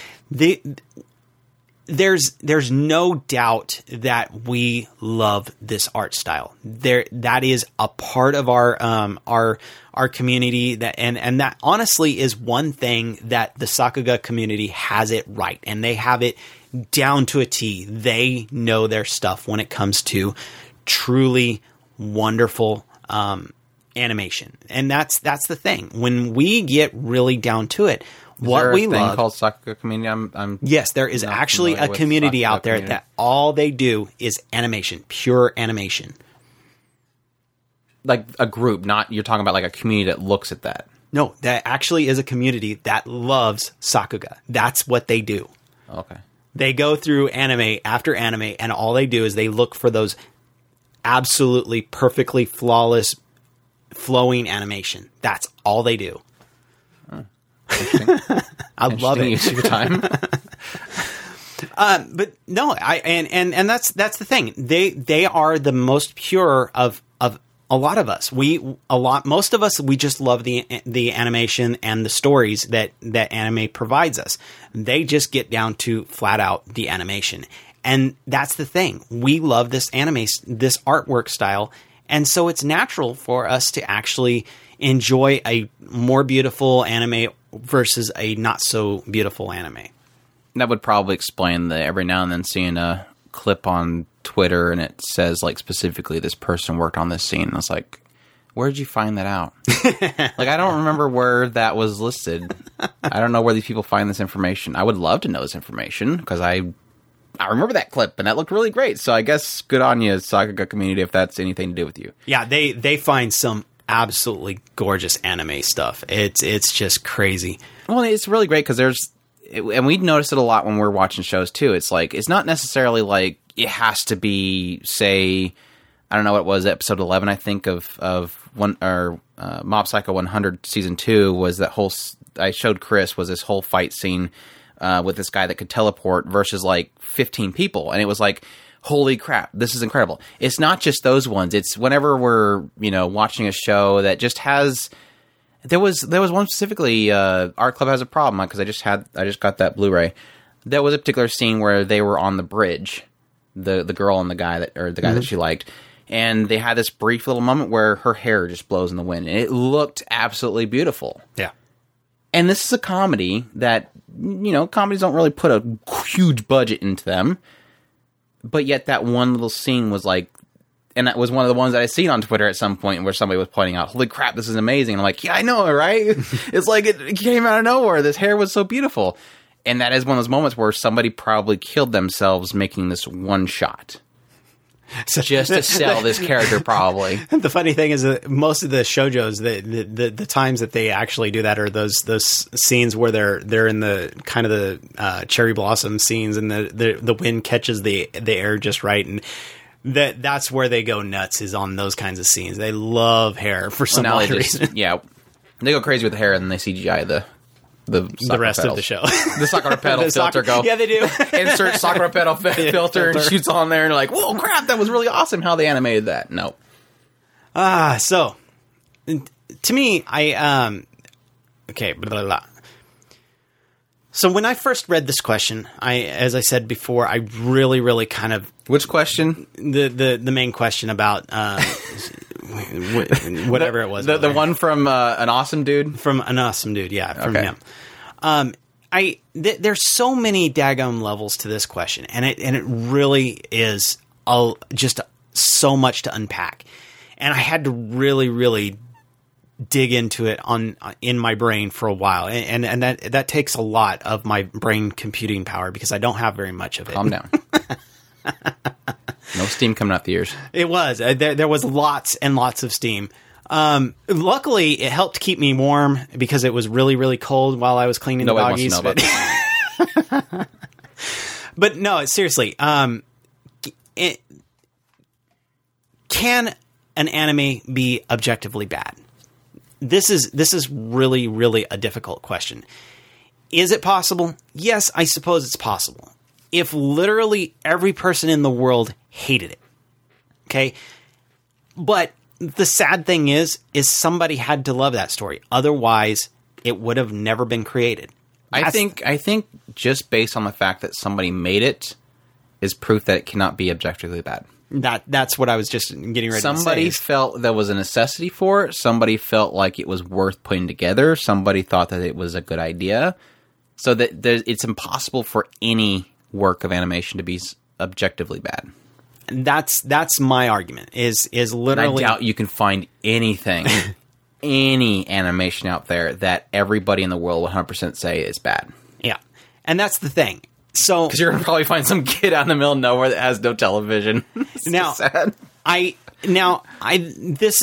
There's no doubt that we love this art style. That is a part of our community, and that honestly is one thing that the Sakuga community has it right, and they have it down to a T. They know their stuff when it comes to truly wonderful animation, and that's the thing. When we get really down to it, what we love, called Sakuga community. Yes, there is actually a community out there that all they do is animation, pure animation. Like a group, not you're talking about like a community that looks at that. No, that actually is a community that loves Sakuga. That's what they do. Okay. They go through anime after anime, and all they do is they look for those absolutely perfectly flawless, flowing animation. That's all they do. I love it. Use of your time. But no, and that's the thing. They are the most pure of most of us, we just love the animation and the stories that anime provides us. They just get down to flat out the animation. And that's the thing. We love this this artwork style. And so it's natural for us to actually enjoy a more beautiful anime versus a not so beautiful anime. That would probably explain the every now and then seeing a clip on Twitter and it says like specifically this person worked on this scene. And it's like, where did you find that out? Like, I don't remember where that was listed. I don't know where these people find this information. I would love to know this information because I remember that clip and that looked really great. So I guess good on you, Sakuga community, if that's anything to do with you. Yeah, they find some absolutely gorgeous anime stuff. It's just crazy. Well, it's really great because and we notice it a lot when we're watching shows too. It's like, it's not necessarily like it has to be, say, I don't know what it was, episode 11, I think, of Mob Psycho 100 season 2 was that whole, I showed Chris, was this whole fight scene with this guy that could teleport versus like 15 people. And it was like, holy crap, this is incredible. It's not just those ones. It's whenever we're, watching a show that just has, there was one specifically, Art Club Has a Problem, because I just got that Blu-ray. There was a particular scene where they were on the bridge, the girl and the guy that she liked. And they had this brief little moment where her hair just blows in the wind. And it looked absolutely beautiful. Yeah. And this is a comedy that, comedies don't really put a huge budget into them. But yet that one little scene was like, and that was one of the ones that I seen on Twitter at some point where somebody was pointing out, holy crap, this is amazing. And I'm like, yeah, I know, right? It's like it came out of nowhere. This hair was so beautiful. And that is one of those moments where somebody probably killed themselves making this one shot. Just to sell this character, probably. The funny thing is that most of the shoujos, the times that they actually do that are those scenes where they're in the kind of the cherry blossom scenes, and the wind catches the air just right, and that's where they go nuts, is on those kinds of scenes. They love hair for some odd reason. Yeah, they go crazy with the hair, and then they CGI the rest pedals. of the show. The Sakura pedal filter go. Yeah, they do. Insert Sakura pedal filter and shoots on there, and you're like, whoa, crap, that was really awesome how they animated that. No. So, to me, okay, blah, blah, blah. So when I first read this question, as I said before, I really, really kind of... Which question? The main question about... whatever it was. The one from An Awesome Dude? From An Awesome Dude, yeah, from him. There's so many daggum levels to this question, and it really is just so much to unpack. And I had to really, really dig into it in my brain for a while, and that takes a lot of my brain computing power because I don't have very much of it. Calm down. No steam coming out the ears. It was. There was lots and lots of steam. Luckily, it helped keep me warm because it was really, really cold while I was cleaning the doggies. But no, seriously. Can an anime be objectively bad? This is really, really a difficult question. Is it possible? Yes, I suppose it's possible. If literally every person in the world hated it. Okay? But the sad thing is somebody had to love that story. Otherwise, it would have never been created. I think just based on the fact that somebody made it is proof that it cannot be objectively bad. That's what I was just getting ready to say. Somebody felt there was a necessity for it. Somebody felt like it was worth putting together. Somebody thought that it was a good idea. So that it's impossible for any work of animation to be objectively bad. That's my argument. Is literally. And I doubt you can find anything, any animation out there that everybody in the world will 100% say is bad. Yeah, and that's the thing. So because you're gonna probably find some kid out in the middle of nowhere that has no television. Now, sad. This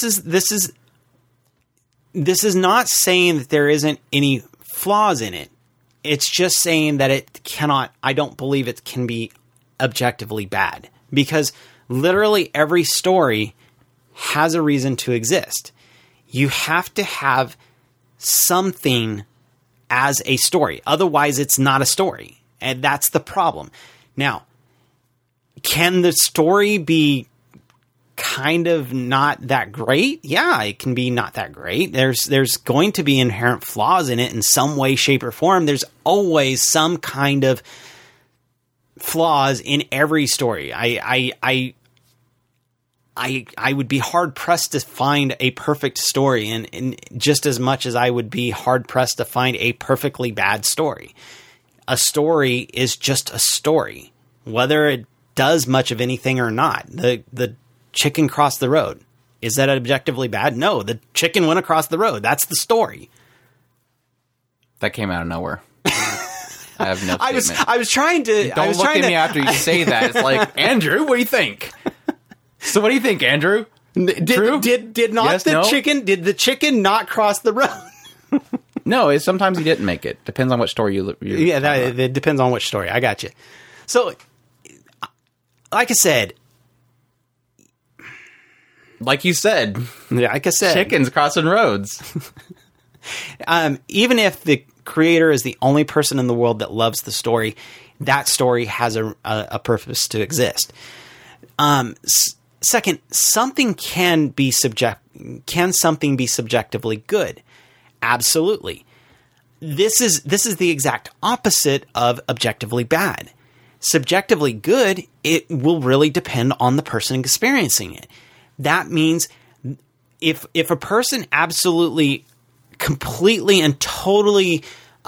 is not saying that there isn't any flaws in it. It's just saying that it cannot. I don't believe it can be objectively bad because literally every story has a reason to exist. You have to have something as a story. Otherwise, it's not a story. And that's the problem. Now, can the story be kind of not that great? Yeah, it can be not that great. There's going to be inherent flaws in it in some way, shape, or form. There's always some kind of flaws in every story. I would be hard pressed to find a perfect story, and just as much as I would be hard pressed to find a perfectly bad story. A story is just a story, whether it does much of anything or not. The chicken crossed the road. Is that objectively bad? No, the chicken went across the road. That's the story. That came out of nowhere. I have no statement. I was trying to. Don't look at me after you say that. It's like, Andrew, what do you think? So what do you think, Andrew? True? Did not Yes, the no? chicken? Did the chicken not cross the road? No, sometimes he didn't make it. Depends on what story you Yeah, it depends on which story. I got you. So, like I said, like you said, chickens crossing roads. Even if the creator is the only person in the world that loves the story, that story has a purpose to exist. Second, something can something be subjectively good? Absolutely. This is the exact opposite of objectively bad. Subjectively good, it will really depend on the person experiencing it. That means if a person absolutely, completely, and totally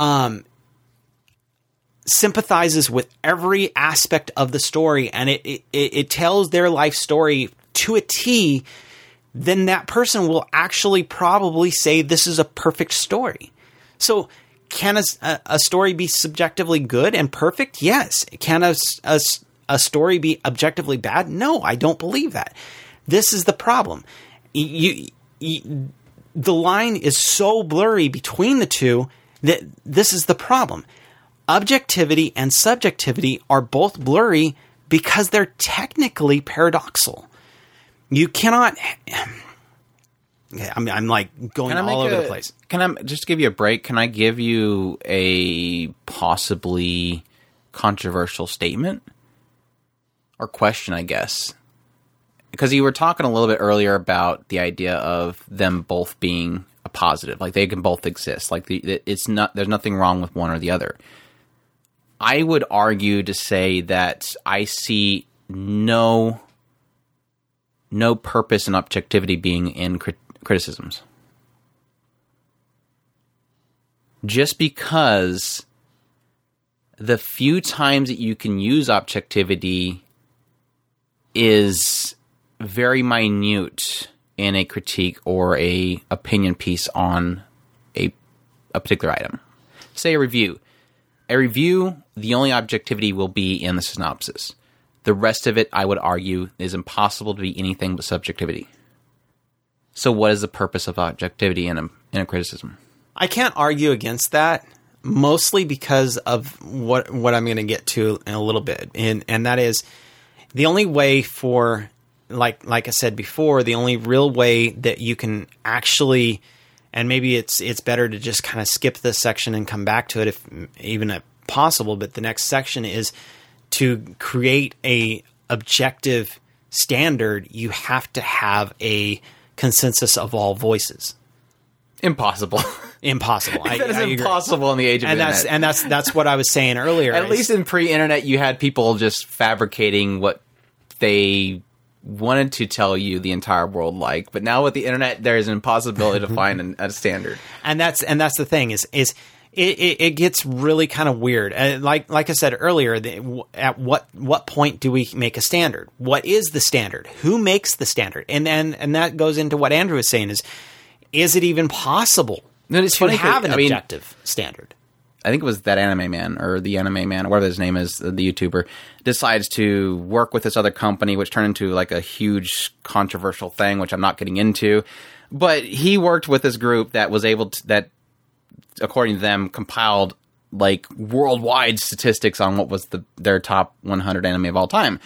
sympathizes with every aspect of the story, and it tells their life story to a T, then that person will actually probably say this is a perfect story. So can a story be subjectively good and perfect? Yes. Can a story be objectively bad? No, I don't believe that. This is the problem. The line is so blurry between the two that this is the problem. Objectivity and subjectivity are both blurry because they're technically paradoxical. You cannot... I'm like going all over the place. Can I just give you a break? Can I give you a possibly controversial statement? Or question, I guess. Because you were talking a little bit earlier about the idea of them both being a positive. Like, they can both exist. Like, there's nothing wrong with one or the other. I would argue to say that I see no purpose and objectivity being in criticisms. Just because the few times that you can use objectivity is very minute in a critique or a opinion piece on a particular item. Say a review. A review, the only objectivity will be in the synopsis. The rest of it, I would argue, is impossible to be anything but subjectivity. So what is the purpose of objectivity in a criticism? I can't argue against that, mostly because of what I'm going to get to in a little bit. And that is, the only way for, like I said before, the only real way that you can actually, and maybe it's better to just kind of skip this section and come back to it if even possible, but the next section is to create a objective standard. You have to have a consensus of all voices. Impossible. That is impossible in the age of internet. And that's what I was saying earlier. At least in pre-internet, you had people just fabricating what they wanted to tell you the entire world like. But now with the internet, there is an impossibility to find a standard. And that's the thing is it gets really kind of weird. Like I said earlier, at what point do we make a standard? What is the standard? Who makes the standard? And that goes into what Andrew was saying is it even possible to have an objective standard? I think it was that Anime Man or the Anime Man or whatever his name is, the YouTuber, decides to work with this other company, which turned into like a huge controversial thing, which I'm not getting into. But he worked with this group that was able to, that according to them, compiled like worldwide statistics on what was their top 100 anime of all time.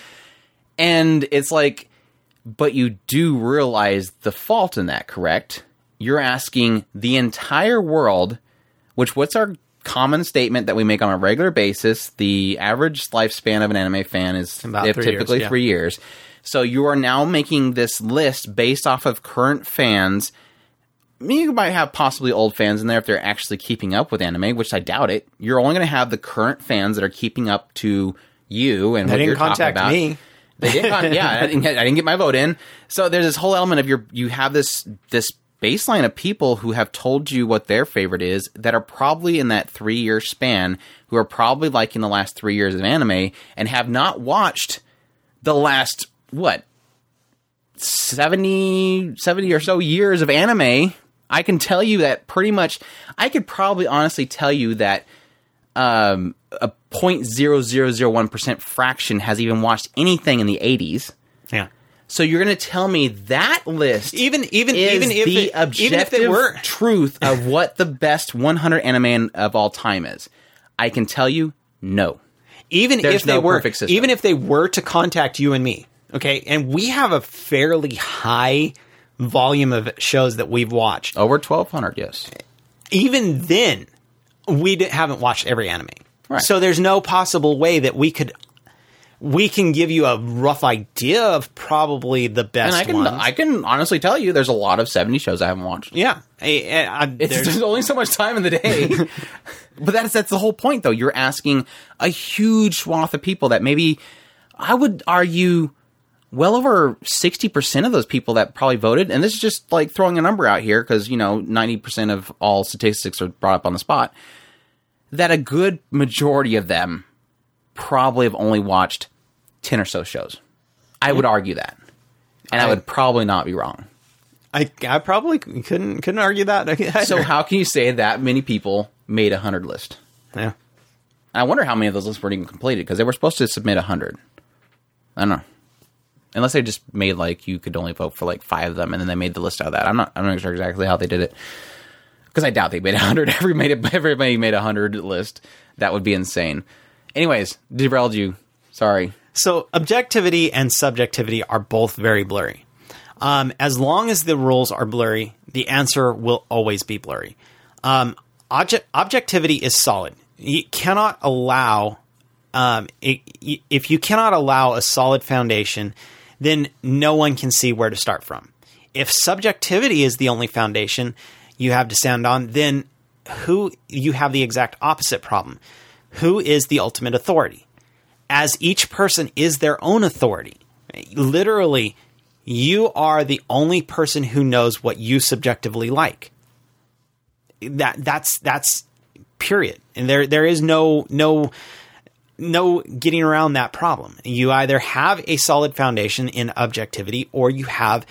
And it's like, but you do realize the fault in that, correct? You're asking the entire world, what's our common statement that we make on a regular basis? The average lifespan of an anime fan is typically 3 years. So you are now making this list based off of current fans. You might have possibly old fans in there if they're actually keeping up with anime, which I doubt it. You're only going to have the current fans that are keeping up to you and what you're talking about. Me. They didn't contact me. Yeah, I didn't get my vote in. So there's this whole element of you have this baseline of people who have told you what their favorite is that are probably in that 3-year span, who are probably liking the last 3 years of anime and have not watched the last, 70 or so years of anime. I can tell you that pretty much, I could probably honestly tell you that a 0.0001% fraction has even watched anything in the 80s. Yeah. So you're going to tell me that list even if the objective truth of what the best 100 anime of all time is? I can tell you, no. There's no perfect system. Even if they were to contact you and me, okay, and we have a fairly high volume of shows that we've watched. Over 1,200, yes. Even then, we haven't watched every anime. Right. So there's no possible way that we can give you a rough idea of probably the best ones. I can honestly tell you there's a lot of 70 shows I haven't watched. Yeah. There's only so much time in the day. But that's the whole point, though. You're asking a huge swath of people that maybe, I would argue, well over 60% of those people that probably voted, and this is just like throwing a number out here because, 90% of all statistics are brought up on the spot, that a good majority of them probably have only watched 10 or so shows. I would argue that. And I would probably not be wrong. I probably couldn't argue that. So how can you say that many people made a 100 list? Yeah. I wonder how many of those lists were even completed, because they were supposed to submit 100. I don't know. Unless they just made, you could only vote for, 5 of them, and then they made the list out of that. I'm not sure exactly how they did it. Because I doubt they made 100. Everybody made a 100 list. That would be insane. Anyways, derailed you. Sorry. So objectivity and subjectivity are both very blurry. As long as the rules are blurry, the answer will always be blurry. Objectivity is solid. You cannot allow, if you cannot allow a solid foundation, then no one can see where to start from. If subjectivity is the only foundation you have to stand on, then you have the exact opposite problem. Who is the ultimate authority? As each person is their own authority. Literally, you are the only person who knows what you subjectively like. That's period. And there is no getting around that problem. You either have a solid foundation in objectivity, or you have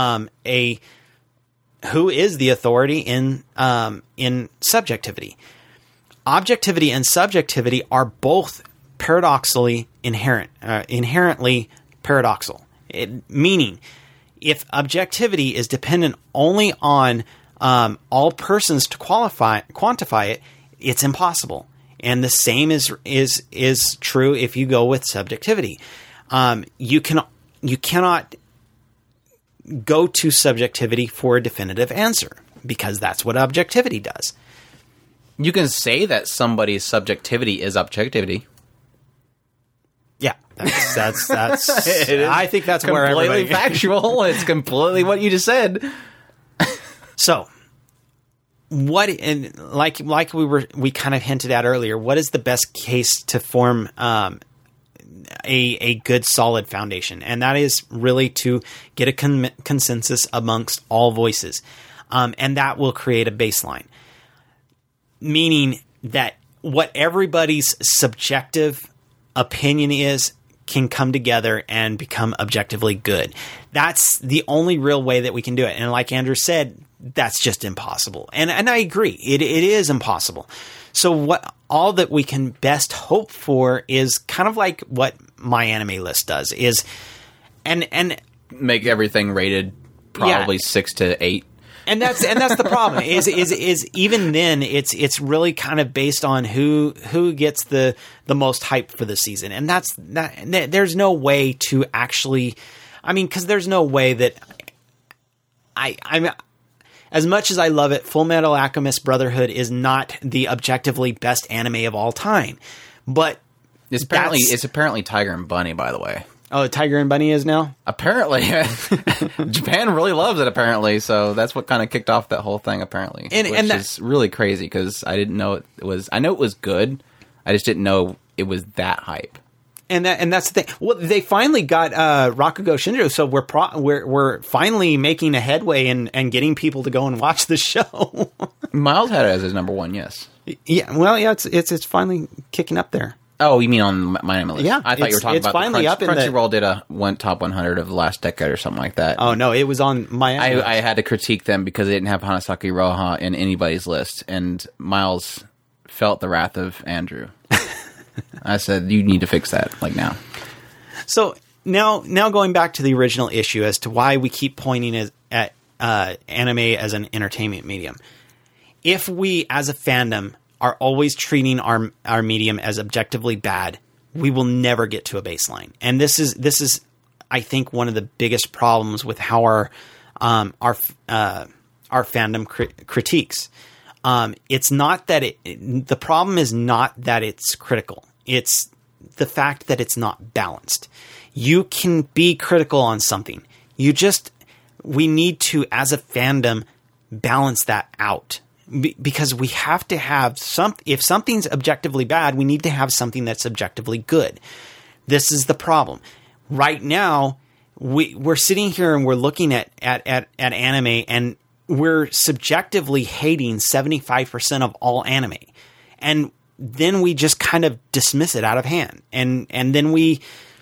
who is the authority in subjectivity. Objectivity and subjectivity are both paradoxically inherently paradoxical. Meaning, if objectivity is dependent only on all persons to quantify it, it's impossible. And the same is true if you go with subjectivity. You cannot go to subjectivity for a definitive answer, because that's what objectivity does. You can say that somebody's subjectivity is objectivity. Yeah, that's I think that's where completely factual. It's completely what you just said. So, what, and like we kind of hinted at earlier, what is the best case to form a good solid foundation? And that is really to get a consensus amongst all voices, and that will create a baseline. Meaning that what everybody's subjective opinion is can come together and become objectively good. That's the only real way that we can do it. And like Andrew said, that's just impossible. And I agree. It is impossible. So all that we can best hope for is kind of like what My Anime List does, is and make everything rated probably 6 to 8. And that's the problem is even then it's really kind of based on who gets the most hype for the season. And there's no way to actually, because there's no way that I'm as much as I love it, Full Metal Alchemist Brotherhood is not the objectively best anime of all time. But it's apparently Tiger and Bunny, by the way. Oh, Tiger and Bunny is now? Apparently. Japan really loves it, apparently. So that's what kind of kicked off that whole thing, apparently. Which is really crazy because I didn't know it was... I know it was good. I just didn't know it was that hype. And that's the thing. Well, they finally got Rakugo Shinjo, so we're finally making a headway and getting people to go and watch the show. Miles had it as his number one, yes. Yeah, well, yeah, it's finally kicking up there. Oh, you mean on My Anime List? Yeah, I thought you were talking about finally the up in Crunchyroll did a top 100 of the last decade or something like that. Oh no, it was on My Anime List. I had to critique them because they didn't have Hanasaki Roha in anybody's list, and Miles felt the wrath of Andrew. I said, you need to fix that, like now. So now going back to the original issue as to why we keep pointing at anime as an entertainment medium. If we, as a fandom, are always treating our medium as objectively bad, we will never get to a baseline. And this is, I think, one of the biggest problems with how our fandom critiques. It's not that the problem is not that it's critical. It's the fact that it's not balanced. You can be critical on something. We need to, as a fandom, balance that out. Because we have to have if something's objectively bad, we need to have something that's objectively good. This is the problem. Right now, we're sitting here and we're looking at anime, and we're subjectively hating 75% of all anime. And then we just kind of dismiss it out of hand. And then we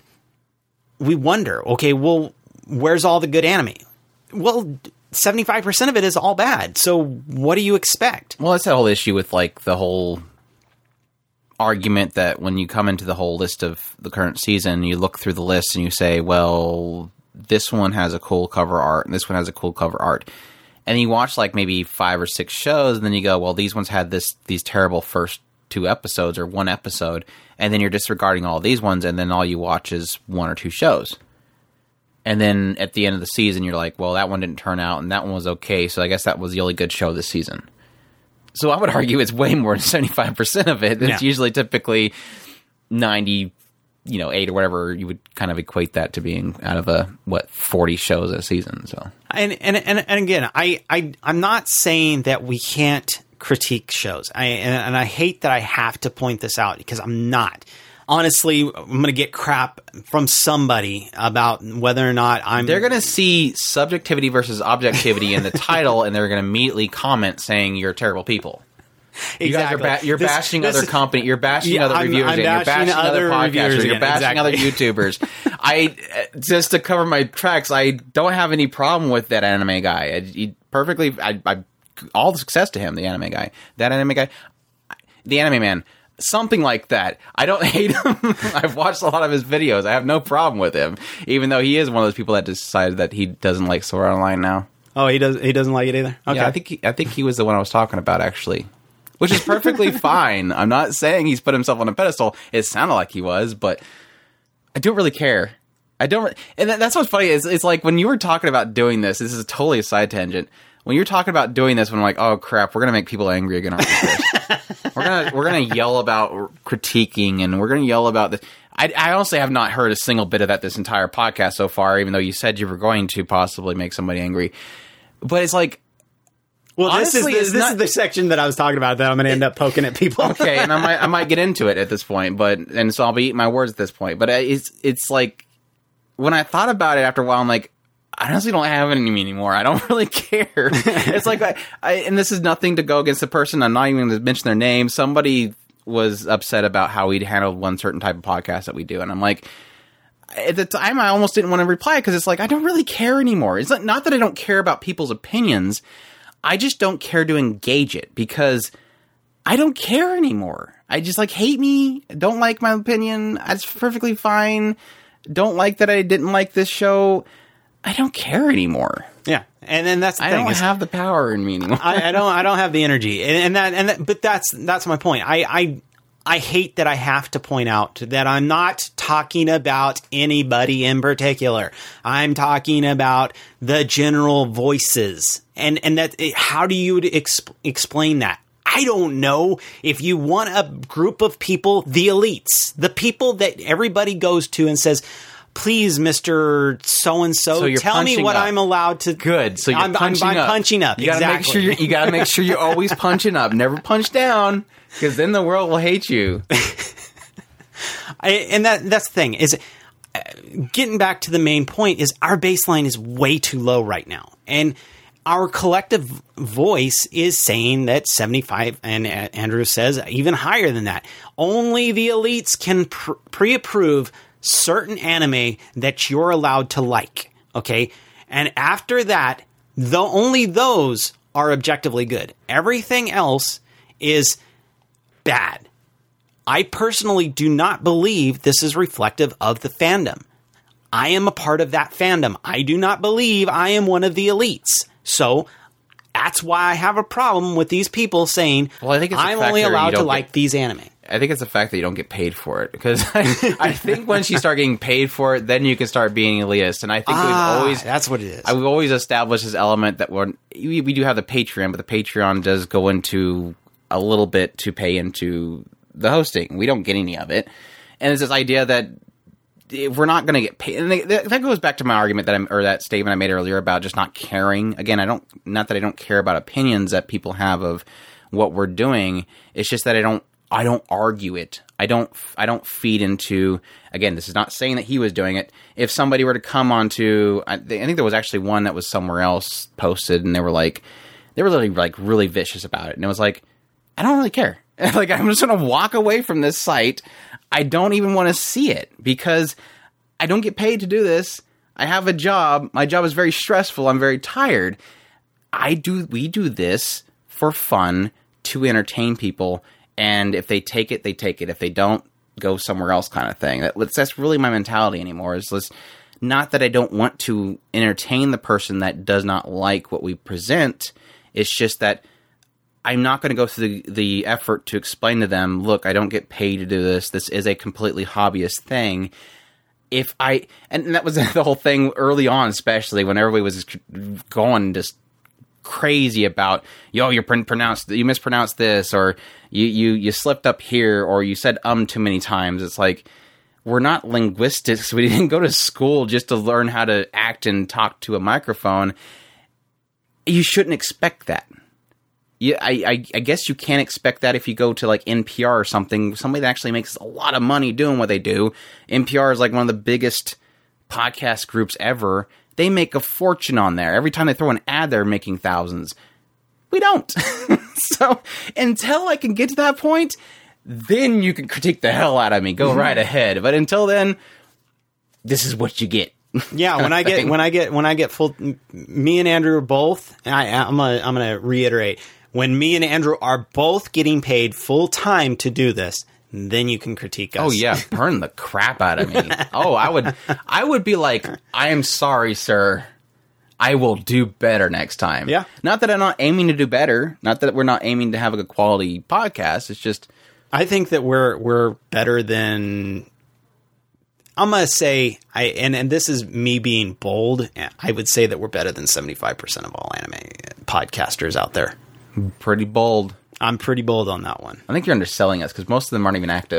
wonder, okay, well, where's all the good anime? Well, 75% of it is all bad. So what do you expect? Well, that's the whole issue with like the whole argument that when you come into the whole list of the current season, you look through the list and you say, well, this one has a cool cover art and this one has a cool cover art. And you watch like maybe 5 or 6 shows, and then you go, well, these ones had these terrible first 2 episodes or 1 episode, and then you're disregarding all these ones, and then all you watch is 1 or 2 shows. And then at the end of the season, you're like, well, that one didn't turn out, and that one was okay, so I guess that was the only good show this season. So I would argue it's way more than 75% of it. It's usually typically 90, 8 or whatever. You would kind of equate that to being out of 40 shows a season. So and again, I'm not saying that we can't critique shows. I hate that I have to point this out because I'm not. Honestly, I'm going to get crap from somebody about whether or not They're going to see subjectivity versus objectivity in the title, and they're going to immediately comment saying you're terrible people. Exactly. You're bashing other company. You're bashing other reviewers. You're bashing other podcasters. You're bashing other YouTubers. Just to cover my tracks, I don't have any problem with that anime guy. All the success to him, the anime guy. That anime guy. The anime man. Something like that. I don't hate him. I've watched a lot of his videos. I have no problem with him, even though he is one of those people that decided that he doesn't like Sword Art Online now. Oh, he doesn't like it either. Okay, yeah, I think he was the one I was talking about actually, which is perfectly fine. I'm not saying he's put himself on a pedestal. It sounded like he was, but I don't really care. I don't, and that's what's funny. It's like when you were talking about doing this. This is totally a side tangent. When you're talking about doing this, when I'm like, oh crap, we're gonna make people angry again. We're gonna yell about critiquing, and we're gonna yell about this. I honestly have not heard a single bit of that this entire podcast so far, even though you said you were going to possibly make somebody angry. But it's like, well, honestly, this is the section that I was talking about that I'm gonna end up poking at people. Okay, and I might get into it at this point, and so I'll be eating my words at this point. But it's like when I thought about it after a while, I'm like, I honestly don't have it in me anymore. I don't really care. It's like, and this is nothing to go against the person. I'm not even going to mention their name. Somebody was upset about how we'd handled one certain type of podcast that we do. And I'm like, at the time, I almost didn't want to reply because it's like, I don't really care anymore. It's not that I don't care about people's opinions. I just don't care to engage it because I don't care anymore. I just hate me. Don't like my opinion. That's perfectly fine. Don't like that I didn't like this show. I don't care anymore. Yeah, and then that's the thing. I don't have the power in me anymore. I don't have the energy, but that's my point. I hate that I have to point out that I'm not talking about anybody in particular. I'm talking about the general voices, and that how do you explain that? I don't know. If you want a group of people, the elites, the people that everybody goes to and says, please, Mr. So-and-so, So you're tell me punching what up. I'm allowed to. Good. So you're I'm punching up. punching up. You gotta Exactly. you gotta make sure you're always punching up. Never punch down, because then the world will hate you. That's the thing is, getting back to the main point is our baseline is way too low right now, and our collective voice is saying that 75, and Andrew says even higher than that. Only the elites can pre-approve certain anime that you're allowed to like. Okay, and after that, only those are objectively good. Everything else is bad. I personally do not believe this is reflective of the fandom. I am a part of that fandom. I do not believe I am one of the elites. So that's why I have a problem with these people saying, Well, I think it's the I'm fact only that you allowed to don't like these anime. I think it's the fact that you don't get paid for it, because I think once you start getting paid for it, then you can start being elitist. And I think That's what it is. we've always established this element that we do have the Patreon, but the Patreon does go into a little bit to pay into the hosting. We don't get any of it, and it's this idea that if we're not going to get paid, and that goes back to my argument that statement I made earlier about just not caring. Again, not that I don't care about opinions that people have of what we're doing. It's just that I don't argue it. I don't feed into, again, this is not saying that he was doing it. If somebody were to come onto, I think there was actually one that was somewhere else posted, and they were literally like really vicious about it. And it was like, I don't really care. Like, I'm just going to walk away from this site. I don't even want to see it, because I don't get paid to do this. I have a job. My job is very stressful. I'm very tired. We do this for fun, to entertain people. And if they take it, they take it. If they don't, go somewhere else, kind of thing. That's really my mentality anymore. It's not that I don't want to entertain the person that does not like what we present. It's just that I'm not going to go through the effort to explain to them, look, I don't get paid to do this. This is a completely hobbyist thing. And that was the whole thing early on, especially when everybody was going just crazy about, yo, you mispronounced this, or you slipped up here, or you said too many times. It's like, we're not linguistics. We didn't go to school just to learn how to act and talk to a microphone. You shouldn't expect that. I guess you can't expect that if you go to like NPR or something, somebody that actually makes a lot of money doing what they do. NPR is like one of the biggest podcast groups ever. They make a fortune on there. Every time they throw an ad, they're making thousands. We don't. So until I can get to that point, then you can critique the hell out of me. Go right ahead. But until then, this is what you get. Yeah, when I get full, me and Andrew are both. I'm gonna reiterate. When me and Andrew are both getting paid full time to do this, then you can critique us. Oh yeah, burn the crap out of me. Oh, I would be like, I am sorry, sir. I will do better next time. Yeah. Not that I'm not aiming to do better. Not that we're not aiming to have a good quality podcast. It's just, I think that we're better than. I'm gonna say, and this is me being bold. I would say that we're better than 75% of all anime podcasters out there. pretty bold. I'm pretty bold on that one. I think you're underselling us, because most of them aren't even active.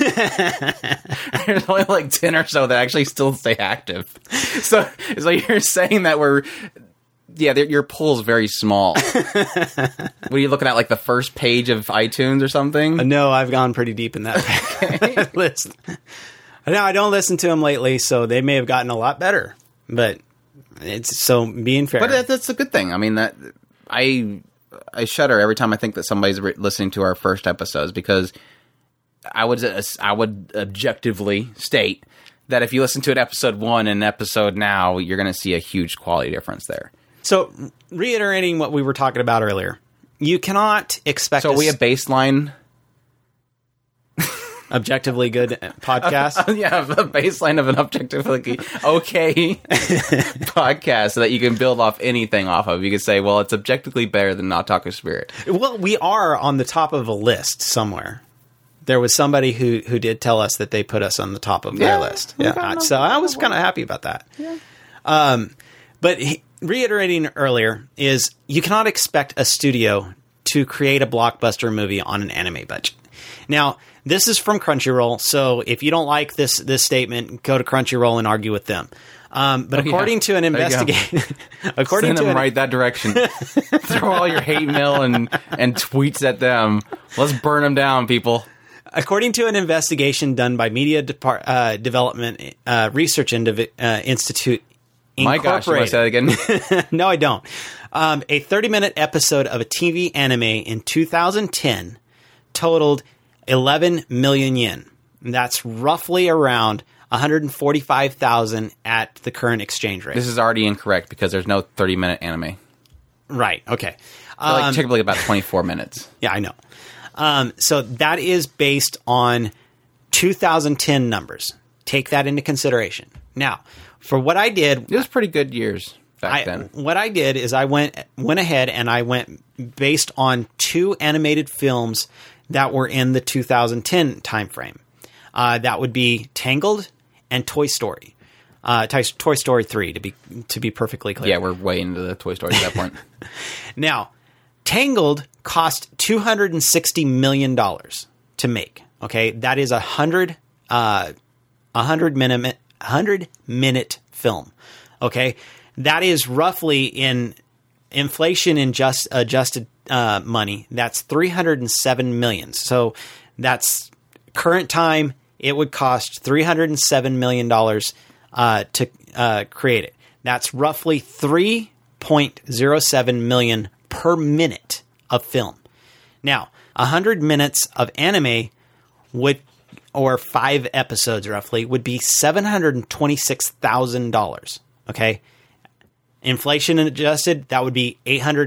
There's only like 10 or so that actually still stay active. So you're saying that your pool's very small. What are you looking at, like the first page of iTunes or something? No, I've gone pretty deep in that list. No, I don't listen to them lately, so they may have gotten a lot better. But it's so being fair. But that's a good thing. I mean, that I shudder every time I think that somebody's listening to our first episodes, because I would objectively state that if you listen to an episode 1 and episode now, you're going to see a huge quality difference there. So, reiterating what we were talking about earlier, you cannot expect. So, we have baseline. Objectively good podcast. Yeah, a baseline of an objectively okay podcast, so that you can build off anything off of. You can say, well, it's objectively better than Otaku Spirit. Well, we are on the top of a list somewhere. There was somebody who did tell us that they put us on the top of their list. Yeah, so I was kind of happy about that. Yeah. But reiterating earlier is, you cannot expect a studio to create a blockbuster movie on an anime budget. Now, this is from Crunchyroll, so if you don't like this statement, go to Crunchyroll and argue with them. But according to an investigation, send them right that direction. Throw all your hate mail and tweets at them. Let's burn them down, people. According to an investigation done by Media Development Research Institute Incorporated. My gosh, you must say that again. No, I don't. A 30-minute episode of a TV anime in 2010 totaled 11 million yen. That's roughly around 145,000 at the current exchange rate. This is already incorrect because there's no 30-minute anime. Right. Okay. Like typically about 24 minutes. Yeah, I know. So that is based on 2010 numbers. Take that into consideration. Now, for what I did, it was pretty good years back then. What I did is I went ahead and I went based on 2 animated films that were in the 2010 timeframe. That would be Tangled and Toy Story. Toy Story 3, to be perfectly clear. Yeah, we're way into the Toy Story at that point. Now, Tangled cost $260 million to make. Okay, that is a 100-minute film. Okay, that is roughly in inflation adjusted money. That's $307 million. So that's current time. It would cost $307 million to create it. That's roughly $3.07 million per minute of film. Now, 100 minutes of anime or 5 episodes roughly, would be $726,000. Okay? Inflation adjusted, that would be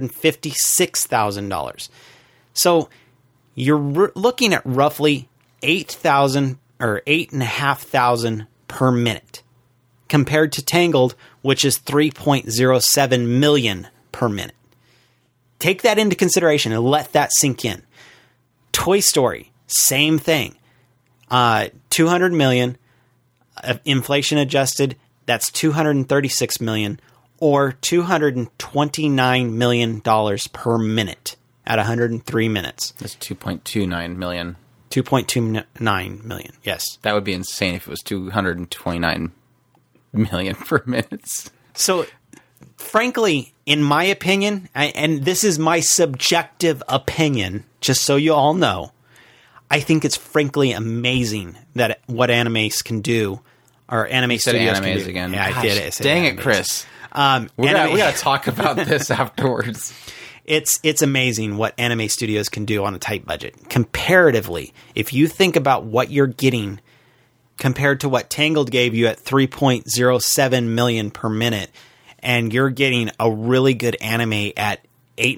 $856,000. So you're looking at roughly $8,000 or $8,500 per minute, compared to Tangled, which is $3.07 million per minute. Take that into consideration and let that sink in. Toy Story, same thing. 200 million, inflation adjusted, that's $236 million, or $229 million per minute at 103 minutes. That's 2.29 million. 2.29 million, yes. That would be insane if it was 229 million per minute. So, frankly, in my opinion, and this is my subjective opinion, just so you all know, I think it's frankly amazing that what animes can do, or anime studios can do. Again. Yeah, Gosh, I did it. Dang it, Chris. We got to talk about this afterwards. It's amazing what anime studios can do on a tight budget. Comparatively, if you think about what you're getting compared to what Tangled gave you at $3.07 million per minute, and you're getting a really good anime at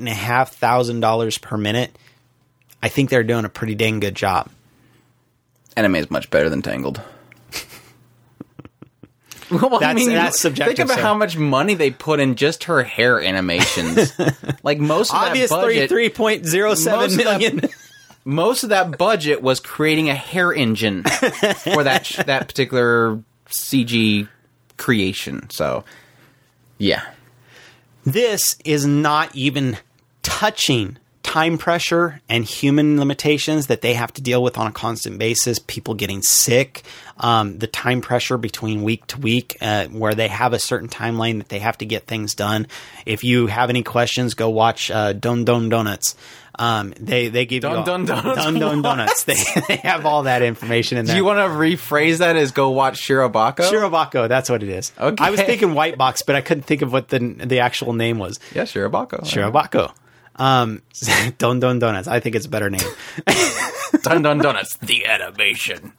$8,500 per minute, I think they're doing a pretty dang good job. Anime is much better than Tangled. Well, that's subjective. Think about how much money they put in just her hair animations. Like most of obviously that budget, $3.07 million. Most of that budget was creating a hair engine for that particular CG creation. So, yeah. This is not even touching time pressure and human limitations that they have to deal with on a constant basis, people getting sick, the time pressure between week to week, where they have a certain timeline that they have to get things done. If you have any questions, go watch Don Don Donuts. They give you Don Donuts. Don Don Donuts. They have all that information in there. Do you want to rephrase that as go watch Shirobako? Shirobako, that's what it is. Okay. I was thinking White Box, but I couldn't think of what the actual name was. Yeah, Shirobako. Shirobako. Don Don Donuts. I think it's a better name. Don Don Donuts, the animation.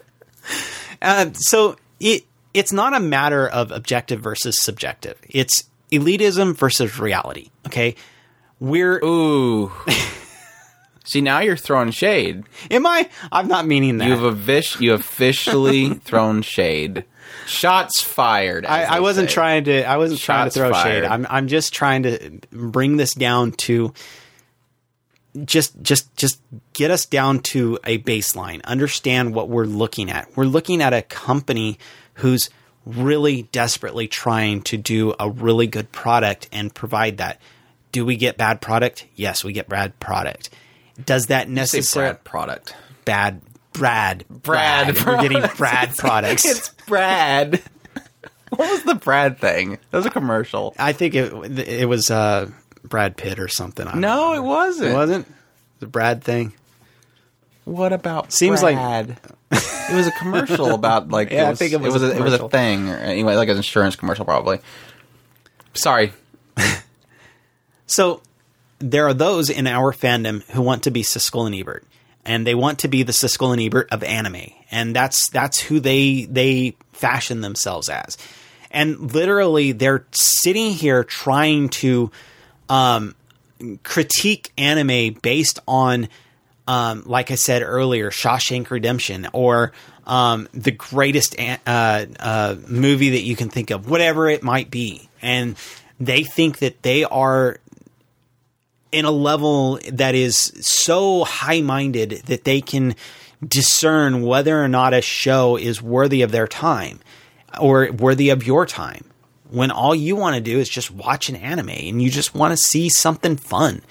So it's not a matter of objective versus subjective. It's elitism versus reality. Okay, Ooh. See, now you're throwing shade. Am I? I'm not meaning that. You officially thrown shade. Shots fired. I wasn't trying to. I wasn't trying to throw shade. I'm just trying to bring this down to just get us down to a baseline. Understand what we're looking at. We're looking at a company who's really desperately trying to do a really good product and provide that. Do we get bad product? Yes, we get bad product. Does that necessarily bad product? Brad. We're getting Brad products. It's Brad. What was the Brad thing? That was a commercial. I think it was Brad Pitt or something. No, it wasn't. It wasn't? The Brad thing? What about Seems Brad? It was a commercial about like I think it was a thing, or anyway, like an insurance commercial probably. Sorry. So there are those in our fandom who want to be Siskel and Ebert, and they want to be the Siskel and Ebert of anime, and that's who they fashion themselves as. And literally, they're sitting here trying to critique anime based on, like I said earlier, Shawshank Redemption, or the greatest movie that you can think of, whatever it might be. And they think that they are in a level that is so high-minded that they can discern whether or not a show is worthy of their time or worthy of your time, when all you want to do is just watch an anime and you just want to see something fun.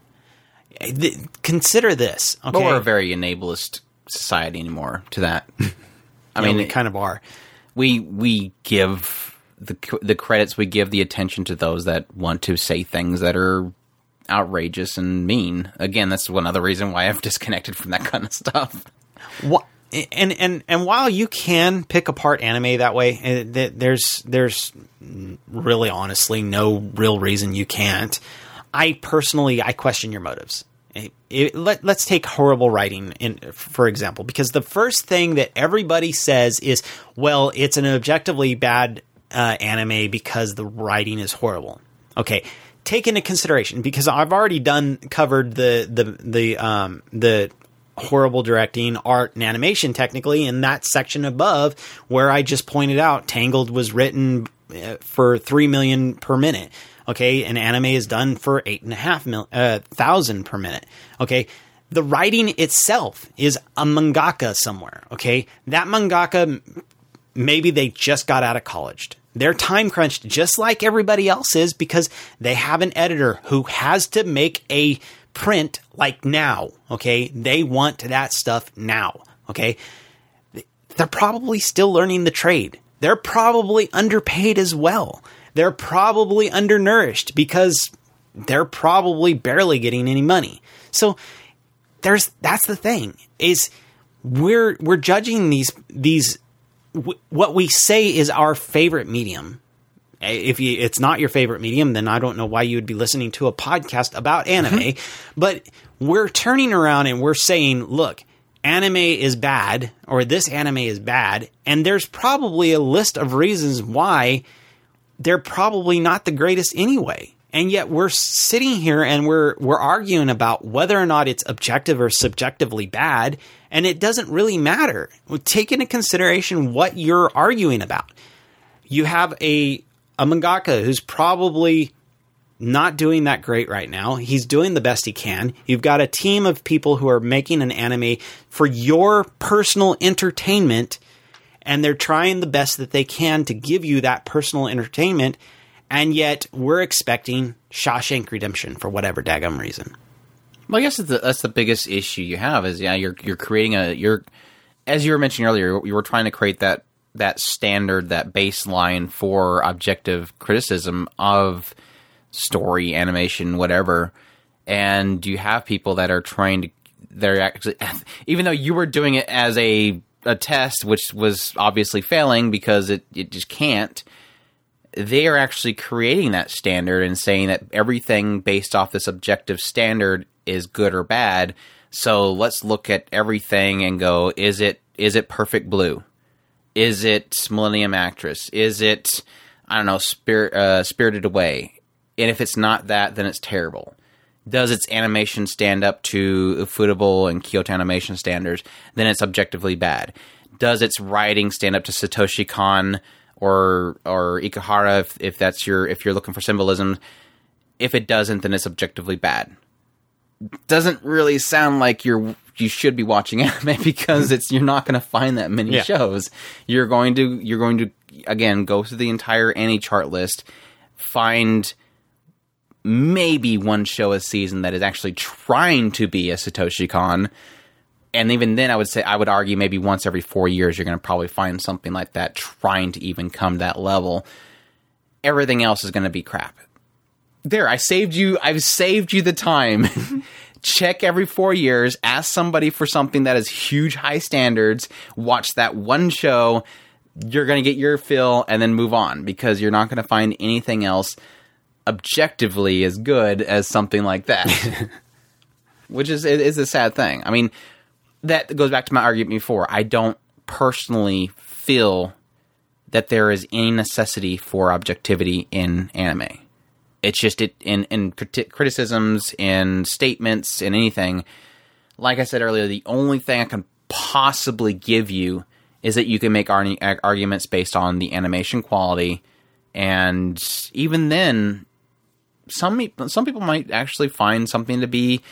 Consider this. Okay? But we're a very enablest society anymore to that. I mean, we kind of are. We give the credits, we give the attention to those that want to say things that are outrageous and mean. Again, that's one other reason why I've disconnected from that kind of stuff. What? And while you can pick apart anime that way, there's really honestly no real reason you can't. I question your motives. Let's take horrible writing for example, because the first thing that everybody says is, well, it's an objectively bad anime because the writing is horrible. Okay, take into consideration, because I've already covered the horrible directing, art, and animation technically in that section above, where I just pointed out Tangled was written for 3 million per minute. Okay, and anime is done for 8,500 per minute. Okay, the writing itself is a mangaka somewhere. Okay, that mangaka, maybe they just got out of college. They're time crunched just like everybody else is, because they have an editor who has to make a print like now. Okay, they want that stuff now. Okay, they're probably still learning the trade. They're probably underpaid as well. They're probably undernourished because they're probably barely getting any money. So that's the thing, is we're judging these what we say is our favorite medium. If it's not your favorite medium, then I don't know why you would be listening to a podcast about anime. But we're turning around and we're saying, look, anime is bad, or this anime is bad, and there's probably a list of reasons why they're probably not the greatest anyway. And yet we're sitting here and we're arguing about whether or not it's objective or subjectively bad, and it doesn't really matter. Take into consideration what you're arguing about. You have a mangaka who's probably not doing that great right now. He's doing the best he can. You've got a team of people who are making an anime for your personal entertainment, and they're trying the best that they can to give you that personal entertainment, and yet we're expecting Shawshank Redemption for whatever daggum reason. Well, I guess that's the biggest issue you have is, you're creating as you were mentioning earlier, you were trying to create that standard, that baseline for objective criticism of story, animation, whatever. And you have people that are they're actually, even though you were doing it as a test, which was obviously failing because it just can't, they are actually creating that standard and saying that everything based off this objective standard is good or bad. So let's look at everything and go, is it Perfect Blue? Is it Millennium Actress? Is it, I don't know, Spirited Away? And if it's not that, then it's terrible. Does its animation stand up to Ufotable and Kyoto Animation standards? Then it's objectively bad. Does its writing stand up to Satoshi Kon or Ikuhara if you're looking for symbolism? If it doesn't, then it's objectively bad. Doesn't really sound like you should be watching anime, because you're not going to find that many shows. You're going to again go through the entire AniChart list, find maybe one show a season that is actually trying to be a Satoshi Kon, And even then, I would argue maybe once every 4 years, you're going to probably find something like that trying to even come to that level. Everything else is going to be crap. There, I've saved you the time. Check every 4 years, ask somebody for something that has huge high standards, watch that one show, you're going to get your fill, and then move on, because you're not going to find anything else objectively as good as something like that. Which is a sad thing. I mean, that goes back to my argument before. I don't personally feel that there is any necessity for objectivity in anime. It's just in criticisms, in statements, in anything. Like I said earlier, the only thing I can possibly give you is that you can make arguments based on the animation quality. And even then, some people might actually find something to be,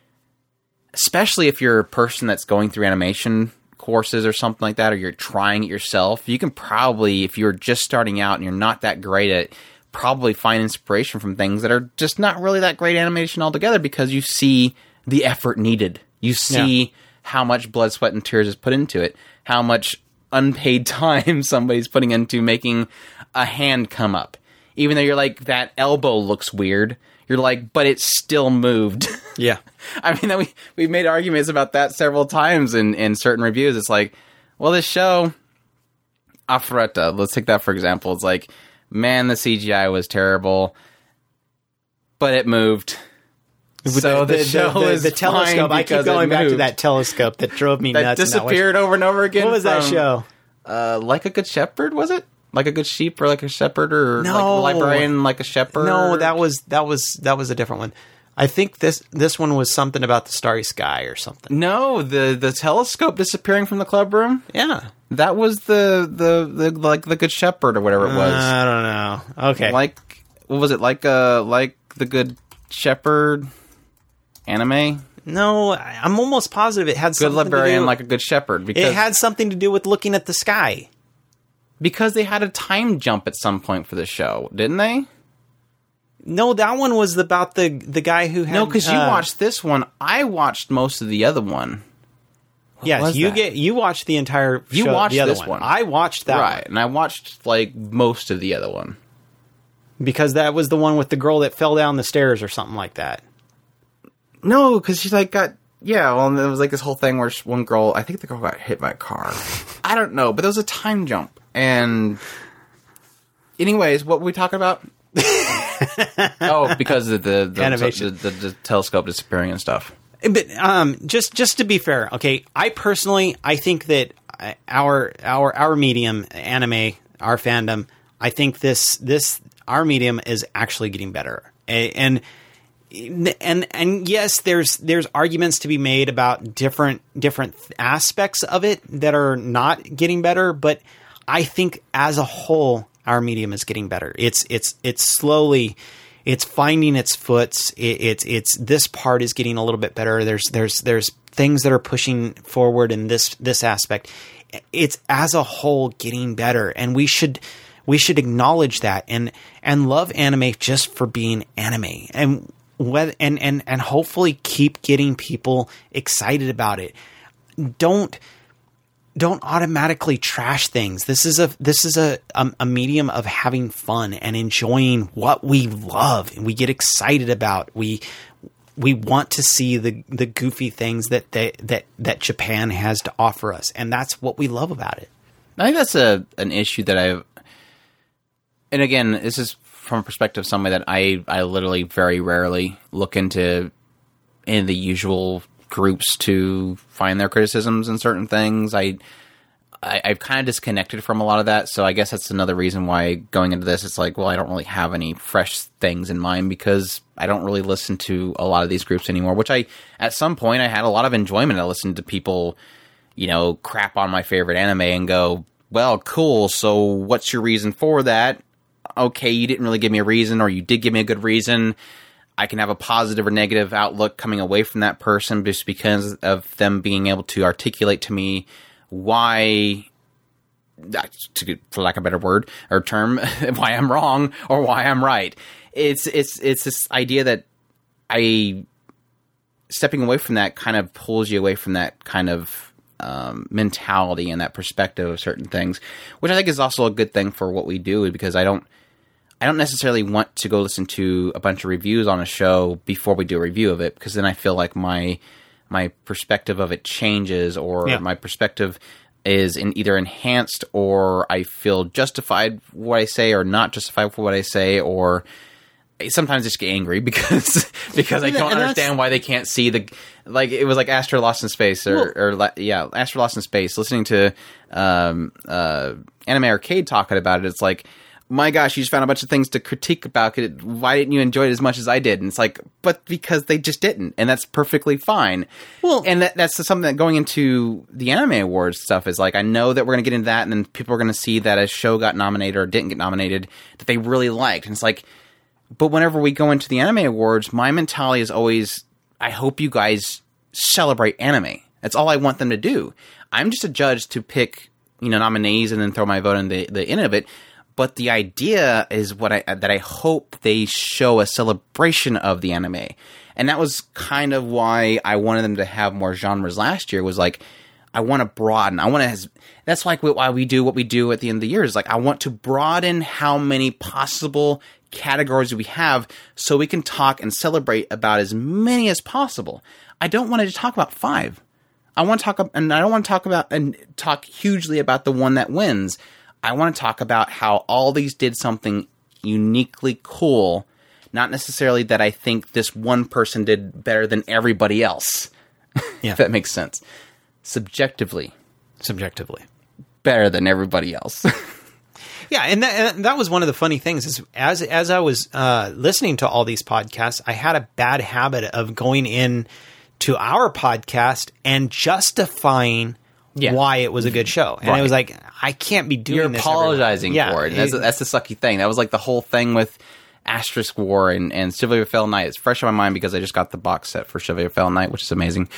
especially if you're a person that's going through animation courses or something like that, or you're trying it yourself, you can probably, if you're just starting out and you're not that great at it, probably find inspiration from things that are just not really that great animation altogether, because you see the effort needed. You see how much blood, sweat, and tears is put into it, how much unpaid time somebody's putting into making a hand come up. Even though you're like, that elbow looks weird, you're like, but it still moved. Yeah. I mean, we've made arguments about that several times in certain reviews. It's like, well, this show, Aphrodite, let's take that for example. It's like, man, the CGI was terrible, but it moved. So the show is the telescope. I keep going back to that telescope that drove me nuts. That disappeared over and over again. What was that show? Like a Good Shepherd, was it? Like a Good Sheep, or Like a Shepherd, or like a Librarian, Like a Shepherd? No, that was a different one. I think this one was something about the starry sky or something. No, the telescope disappearing from the club room. Yeah, that was the like the Good Shepherd or whatever it was. I don't know. Okay, like what was it? Like the Good Shepherd anime. No, I'm almost positive it had Good something Librarian, to do, Like a Good Shepherd. Because it had something to do with looking at the sky. Because they had a time jump at some point for the show, didn't they? No, that one was about the guy who had... No, because you watched this one. I watched most of the other one. Yes, you watched the entire show. You watched the other this one. I watched that right, one. And I watched like most of the other one. Because that was the one with the girl that fell down the stairs or something like that. No, because she like got... Yeah, well, and there was like this whole thing where one girl... I think the girl got hit by a car. I don't know, but there was a time jump. And anyways, what were we talking about? Oh, because of the animation, the telescope disappearing and stuff. But just to be fair, okay, I think that our medium, anime, our fandom, I think our medium is actually getting better. And yes, there's arguments to be made about different aspects of it that are not getting better, but I think as a whole, our medium is getting better. It's slowly, it's finding its foots. It's this part is getting a little bit better. There's things that are pushing forward in this aspect. It's as a whole getting better, and we should acknowledge that and love anime just for being anime, and hopefully keep getting people excited about it. Don't automatically trash things. This is a medium of having fun and enjoying what we love and we get excited about. We want to see the goofy things that Japan has to offer us, and that's what we love about it. I think that's an issue that and again, this is from a perspective of somebody that I literally very rarely look into in the usual groups to find their criticisms and certain things. I've kind of disconnected from a lot of that, so I guess that's another reason why going into this, it's like, well, I don't really have any fresh things in mind because I don't really listen to a lot of these groups anymore, which at some point, I had a lot of enjoyment. I listened to people, crap on my favorite anime and go, well, cool, so what's your reason for that? Okay, you didn't really give me a reason, or you did give me a good reason. I can have a positive or negative outlook coming away from that person just because of them being able to articulate to me why, for lack of a better word or term, why I'm wrong or why I'm right. It's this idea that I stepping away from that kind of pulls you away from that kind of mentality and that perspective of certain things, which I think is also a good thing for what we do, because I don't necessarily want to go listen to a bunch of reviews on a show before we do a review of it, because then I feel like my perspective of it changes, or my perspective is either enhanced, or I feel justified for what I say or not justified for what I say, or sometimes I just get angry because I don't understand why they can't see it was like Astro Lost in Space Astro Lost in Space, listening to Anime Arcade talking about it. It's like, my gosh, you just found a bunch of things to critique about it. Why didn't you enjoy it as much as I did? And it's like, but because they just didn't, and that's perfectly fine. Well, and that's something that going into the Anime Awards stuff is like, I know that we're going to get into that, and then people are going to see that a show got nominated or didn't get nominated that they really liked. And it's like, but whenever we go into the Anime Awards, my mentality is always, I hope you guys celebrate anime. That's all I want them to do. I'm just a judge to pick, nominees and then throw my vote in the end of it. But the idea is that I hope they show a celebration of the anime. And that was kind of why I wanted them to have more genres last year, was like, I want to broaden. That's like why we do what we do at the end of the year, is like, I want to broaden how many possible categories we have so we can talk and celebrate about as many as possible. I don't want to talk about 5. I want to talk, and I don't want to talk about and talk hugely about the one that wins. I want to talk about how all these did something uniquely cool, not necessarily that I think this one person did better than everybody else. Yeah. If that makes sense. Subjectively. Better than everybody else. Yeah, and that was one of the funny things, is as I was listening to all these podcasts, I had a bad habit of going in to our podcast and justifying why it was a good show. And it was like, I can't be doing this. You're apologizing for it. And that's the sucky thing. That was like the whole thing with Asterisk War and Chivalry of Fell Knight. It's fresh on my mind because I just got the box set for Chivalry of Fell Knight, which is amazing.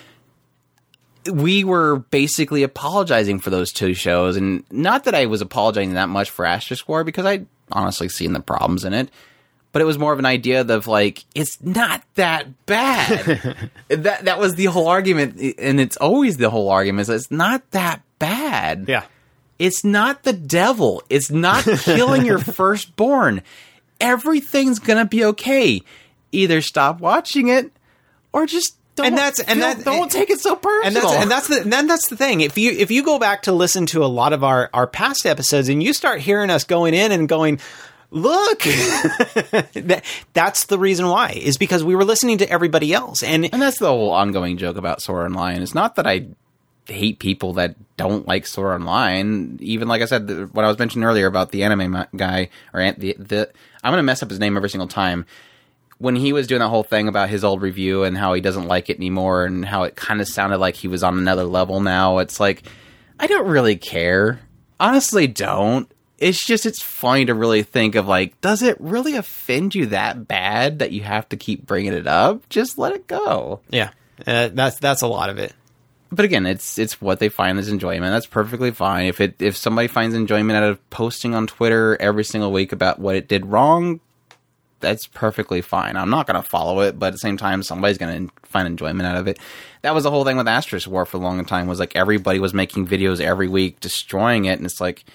We were basically apologizing for those 2 shows, and not that I was apologizing that much for Asterisk War, because I'd honestly seen the problems in it, but it was more of an idea of like, it's not that bad. that was the whole argument, and it's always the whole argument, is it's not that bad. Yeah. It's not the devil. It's not killing your firstborn. Everything's gonna be okay. Either stop watching it, or just don't take it so personal. And that's the thing. If you go back to listen to a lot of our past episodes, and you start hearing us going in and going, look, that's the reason why, is because we were listening to everybody else. And that's the whole ongoing joke about Sword Online. It's not that I hate people that don't like Sword Online. Even like I said, what I was mentioning earlier about the anime guy, or I'm going to mess up his name every single time. When he was doing that whole thing about his old review and how he doesn't like it anymore, and how it kind of sounded like he was on another level now, it's like, I don't really care. Honestly, don't. It's just, it's funny to really think of like, does it really offend you that bad that you have to keep bringing it up? Just let it go. Yeah, that's a lot of it. But again, it's what they find as enjoyment. That's perfectly fine. If somebody finds enjoyment out of posting on Twitter every single week about what it did wrong, that's perfectly fine. I'm not going to follow it, but at the same time, somebody's going to find enjoyment out of it. That was the whole thing with Asterisk War for a long time, was like, everybody was making videos every week destroying it, and it's like,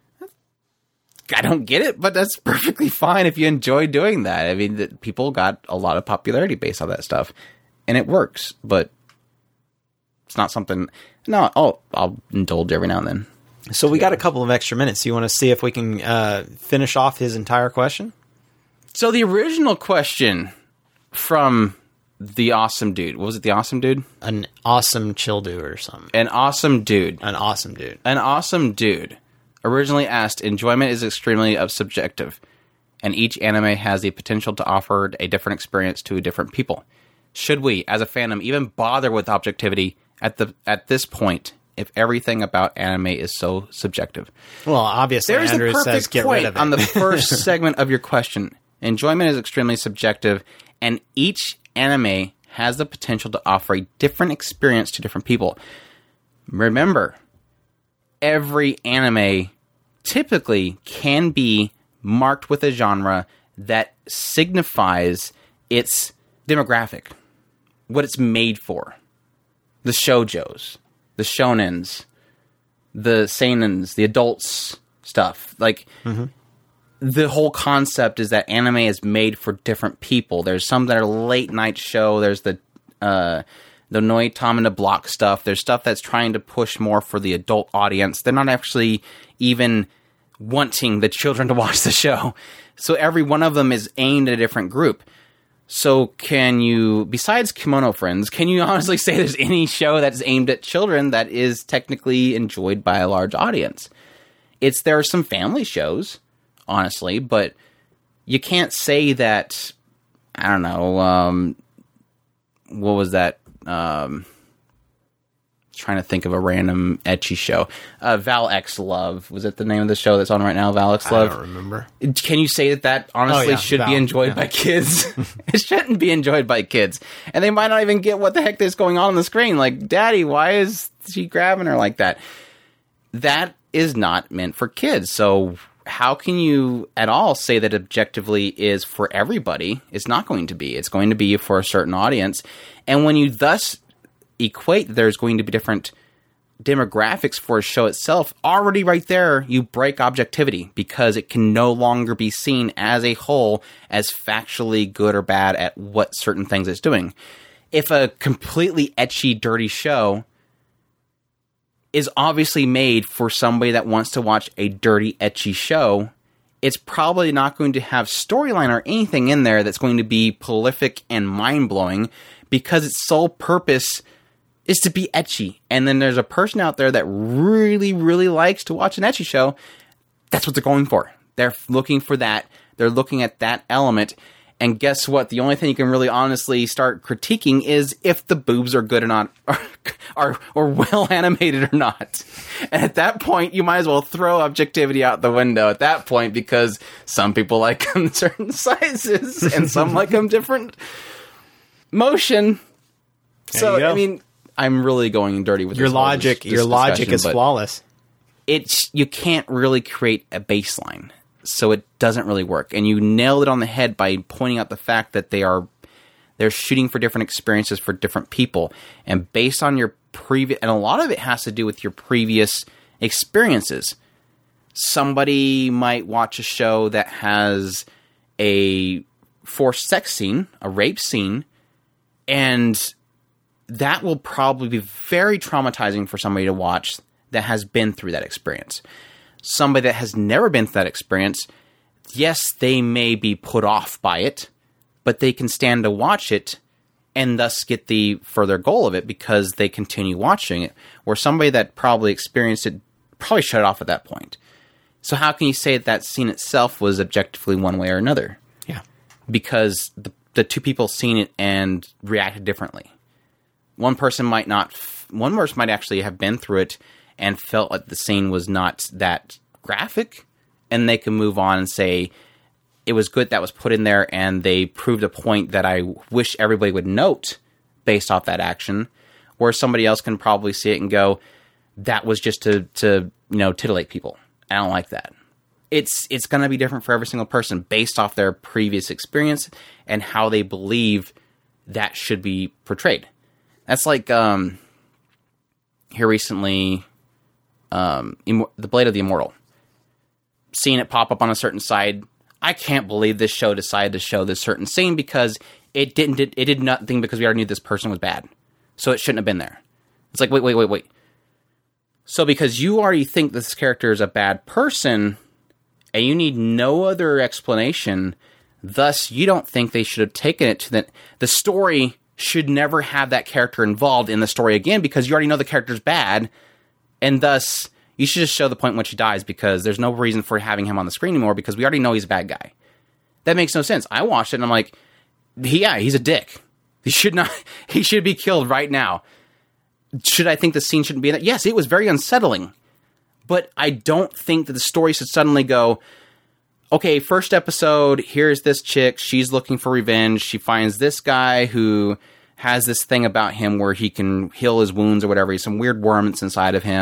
I don't get it, but that's perfectly fine if you enjoy doing that. I mean, people got a lot of popularity based on that stuff, and it works, but it's not something... No, I'll indulge every now and then. So we got a couple of extra minutes. You want to see if we can finish off his entire question? So the original question from the awesome dude, what was it, the awesome dude? An awesome chill dude or something. An awesome dude. An awesome dude. An awesome dude originally asked, enjoyment is extremely subjective, and each anime has the potential to offer a different experience to different people. Should we, as a fandom, even bother with objectivity at this point, if everything about anime is so subjective? Well, obviously, there's Andrew the perfect says get point rid of it. On the first segment of your question. Enjoyment is extremely subjective, and each anime has the potential to offer a different experience to different people. Remember, every anime typically can be marked with a genre that signifies its demographic. what it's made for. The shoujos, the shonens, the seinens, the adults stuff. Like, the whole concept is that anime is made for different people. There's some that are late night show. There's the Noitama and the Block stuff. There's stuff that's trying to push more for the adult audience. They're not actually even wanting the children to watch the show. So every one of them is aimed at a different group. So can you, besides Kimono Friends, can you honestly say there's any show that's aimed at children that is technically enjoyed by a large audience? There are some family shows, honestly, but you can't say that, I don't know, what was that? Trying to think of a random ecchi show. Val X Love. Was it the name of the show that's on right now, Val X Love? I don't remember. Can you say that honestly should be enjoyed by kids? It shouldn't be enjoyed by kids. And they might not even get what the heck is going on the screen. Like, Daddy, why is she grabbing her like that? That is not meant for kids. So how can you at all say that objectively is for everybody? It's not going to be. It's going to be for a certain audience. And when you thus equate that there's going to be different demographics for a show itself, already right there, you break objectivity because it can no longer be seen as a whole as factually good or bad at what certain things it's doing. If a completely ecchi, dirty show is obviously made for somebody that wants to watch a dirty, ecchi show, it's probably not going to have storyline or anything in there that's going to be prolific and mind-blowing because its sole purpose is to be ecchi. And then there's a person out there that really, really likes to watch an ecchi show. That's what they're going for. They're looking for that. They're looking at that element. And guess what? The only thing you can really honestly start critiquing is if the boobs are good or not, or well animated or not. And at that point, you might as well throw objectivity out the window at that point, because some people like them certain sizes and some like them different motion. So, I mean, I'm really going dirty with your logic. Your logic is flawless. You can't really create a baseline, so it doesn't really work. And you nailed it on the head by pointing out the fact that they're shooting for different experiences for different people, and based on your previous, and a lot of it has to do with your previous experiences. Somebody might watch a show that has a forced sex scene, a rape scene, and that will probably be very traumatizing for somebody to watch that has been through that experience. Somebody that has never been through that experience, yes, they may be put off by it, but they can stand to watch it and thus get the further goal of it because they continue watching it. Where somebody that probably experienced it probably shut it off at that point. So how can you say that scene itself was objectively one way or another? Yeah. Because the two people seen it and reacted differently. One person might actually have been through it and felt like the scene was not that graphic, and they can move on and say, it was good that was put in there, and they proved a point that I wish everybody would note based off that action. Or somebody else can probably see it and go, that was just to titillate people. I don't like that. It's going to be different for every single person based off their previous experience and how they believe that should be portrayed. That's like here recently, The Blade of the Immortal. Seeing it pop up on a certain side, I can't believe this show decided to show this certain scene because it did nothing because we already knew this person was bad. So it shouldn't have been there. It's like, wait. So because you already think this character is a bad person, and you need no other explanation, thus you don't think they should have taken it to the story should never have that character involved in the story again because you already know the character's bad, and thus you should just show the point when she dies because there's no reason for having him on the screen anymore because we already know he's a bad guy. That makes no sense. I watched it and I'm like, yeah, he's a dick. He should be killed right now. Should I think the scene shouldn't be in that? Yes, it was very unsettling, but I don't think that the story should suddenly go, okay, first episode, here's this chick, she's looking for revenge, she finds this guy who has this thing about him where he can heal his wounds or whatever, he's some weird worm that's inside of him,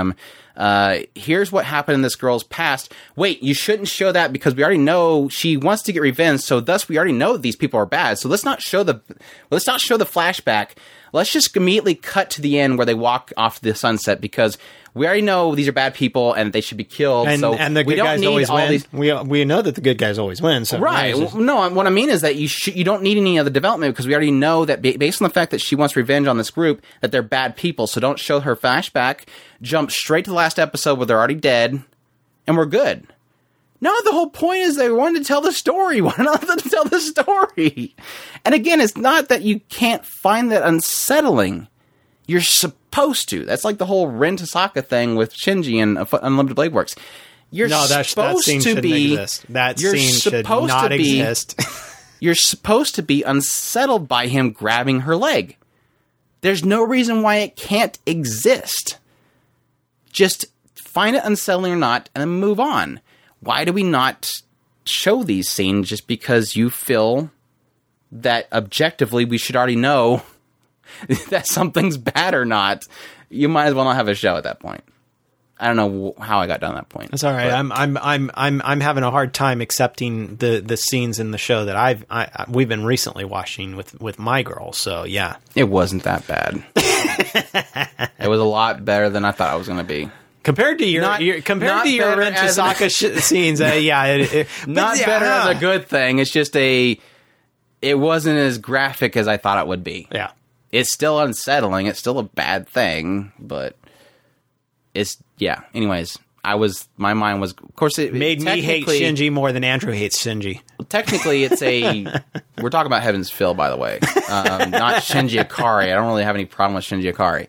Here's what happened in this girl's past. Wait, you shouldn't show that because we already know she wants to get revenge. So thus we already know these people are bad. So let's not show the flashback. Let's just immediately cut to the end where they walk off the sunset because we already know these are bad people and they should be killed. And the good guys always win. We know that the good guys always win. So right. No, what I mean is that you don't need any other development because we already know that based on the fact that she wants revenge on this group, that they're bad people. So don't show her flashback. Jump straight to the last episode where they're already dead and we're good. No, the whole point is they wanted to tell the story. Why not let them tell the story? And again, it's not that you can't find that unsettling. You're supposed to. That's like the whole Ren Tasaka thing with Shinji and Unlimited Blade Works. That scene shouldn't exist. That scene should not exist. You're supposed to be unsettled by him grabbing her leg. There's no reason why it can't exist. Just find it unsettling or not, and then move on. Why do we not show these scenes just because you feel that objectively we should already know that something's bad or not? You might as well not have a show at that point. I don't know how I got down that point. That's all right. I'm having a hard time accepting the scenes in the show that we've been recently watching with my girl. So yeah, it wasn't that bad. It was a lot better than I thought it was going to be. Compared to your Ren Tasaka scenes, not better as a good thing. It's just it wasn't as graphic as I thought it would be. Yeah, it's still unsettling. It's still a bad thing, but Anyways, my mind was, of course, it made me hate Shinji more than Andrew hates Shinji. Technically, we're talking about Heaven's Feel, by the way, not Shinji Ikari. I don't really have any problem with Shinji Ikari.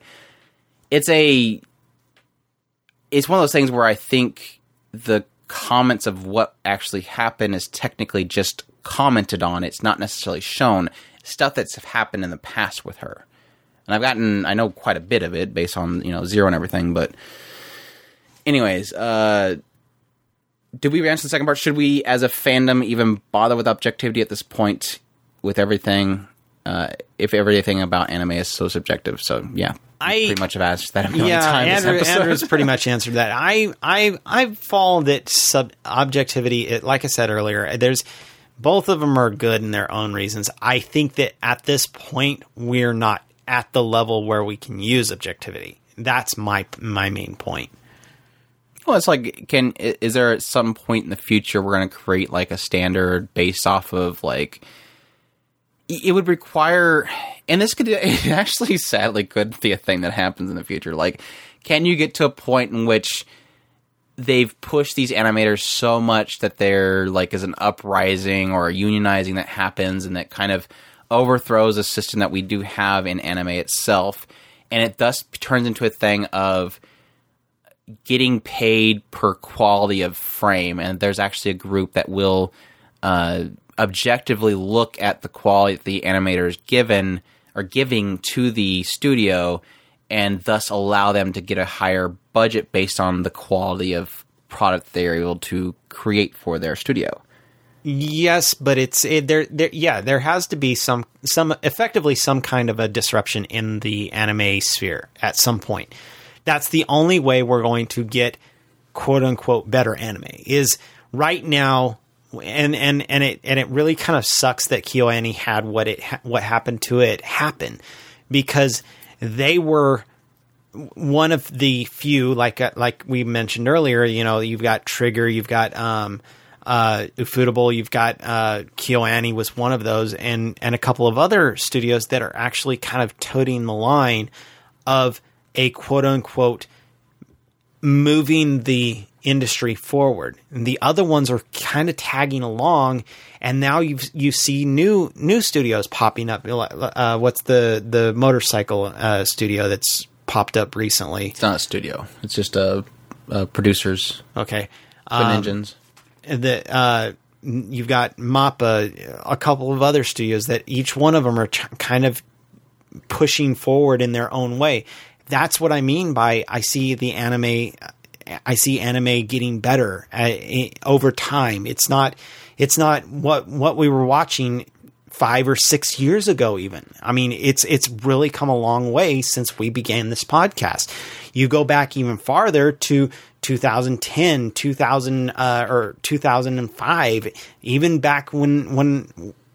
It's one of those things where I think the comments of what actually happened is technically just commented on. It's not necessarily shown. Stuff that's happened in the past with her. And I know quite a bit of it based on, Zero and everything. But anyways, did we answer the second part? Should we, as a fandom, even bother with objectivity at this point with everything? If everything about anime is so subjective. So, yeah. I pretty much have asked that a million times. Andrew's pretty much answered that. I fall that objectivity. Like I said earlier, both of them are good in their own reasons. I think that at this point we're not at the level where we can use objectivity. That's my main point. Well, it's like, is there at some point in the future we're going to create like a standard based off of like? It would require, and this could actually sadly could be a thing that happens in the future. Like, can you get to a point in which they've pushed these animators so much that there like is an uprising or a unionizing that happens and that kind of overthrows a system that we do have in anime itself, and it thus turns into a thing of getting paid per quality of frame, and there's actually a group that will objectively look at the quality that the animator is giving to the studio and thus allow them to get a higher budget based on the quality of product they're able to create for their studio. Yes, but there has to be some effectively some kind of a disruption in the anime sphere at some point. That's the only way we're going to get quote unquote better anime is right now. And it really kind of sucks that KyoAni had what happened to it happen, because they were one of the few, like we mentioned earlier. You've got Trigger, you've got Ufotable, you've got KyoAni was one of those, and a couple of other studios that are actually kind of toting the line of a quote unquote moving the industry forward, and the other ones are kind of tagging along. And now you see new studios popping up. What's the motorcycle studio that's popped up recently? It's not a studio. It's just producers. Okay, Twin Engines. You've got MAPPA, a couple of other studios that each one of them are kind of pushing forward in their own way. That's what I mean by I see anime getting better over time. It's not what we were watching 5 or 6 years ago even. I mean, it's really come a long way since we began this podcast. You go back even farther to 2010, 2005, even back when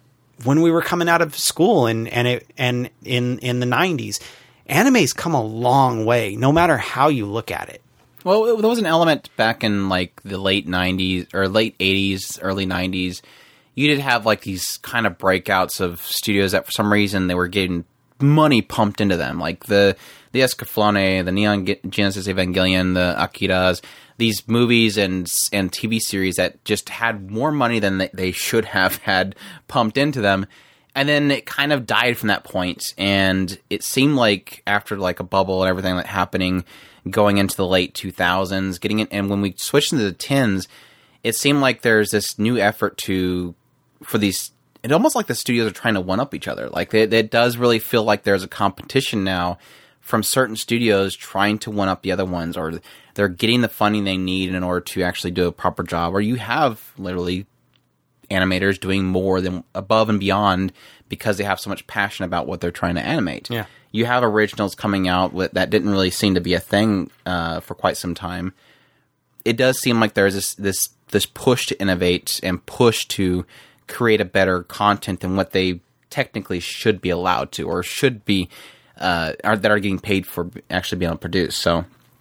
we were coming out of school and in the 90s. Anime's come a long way, no matter how you look at it. Well, there was an element back in like the late 90s or late 80s, early 90s. You did have like these kind of breakouts of studios that for some reason they were getting money pumped into them. Like the Escaflowne, the Neon Genesis Evangelion, the Akiras, these movies and TV series that just had more money than they should have had pumped into them. And then it kind of died from that point. And it seemed like after like a bubble and everything that happening going into the late 2000s, getting it, and when we switched into the 10s, it seemed like there's this new effort for these. It's almost like the studios are trying to one up each other. Like it does really feel like there's a competition now from certain studios trying to one up the other ones, or they're getting the funding they need in order to actually do a proper job. Or you have literally animators doing more than above and beyond because they have so much passion about what they're trying to animate. Yeah. You have originals coming out that didn't really seem to be a thing for quite some time. It does seem like there's this push to innovate and push to create a better content than what they technically should be allowed to, or should be that are getting paid for actually being able to produce. So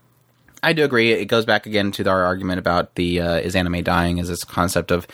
I do agree. It goes back again to our argument about the is anime dying? Is this concept of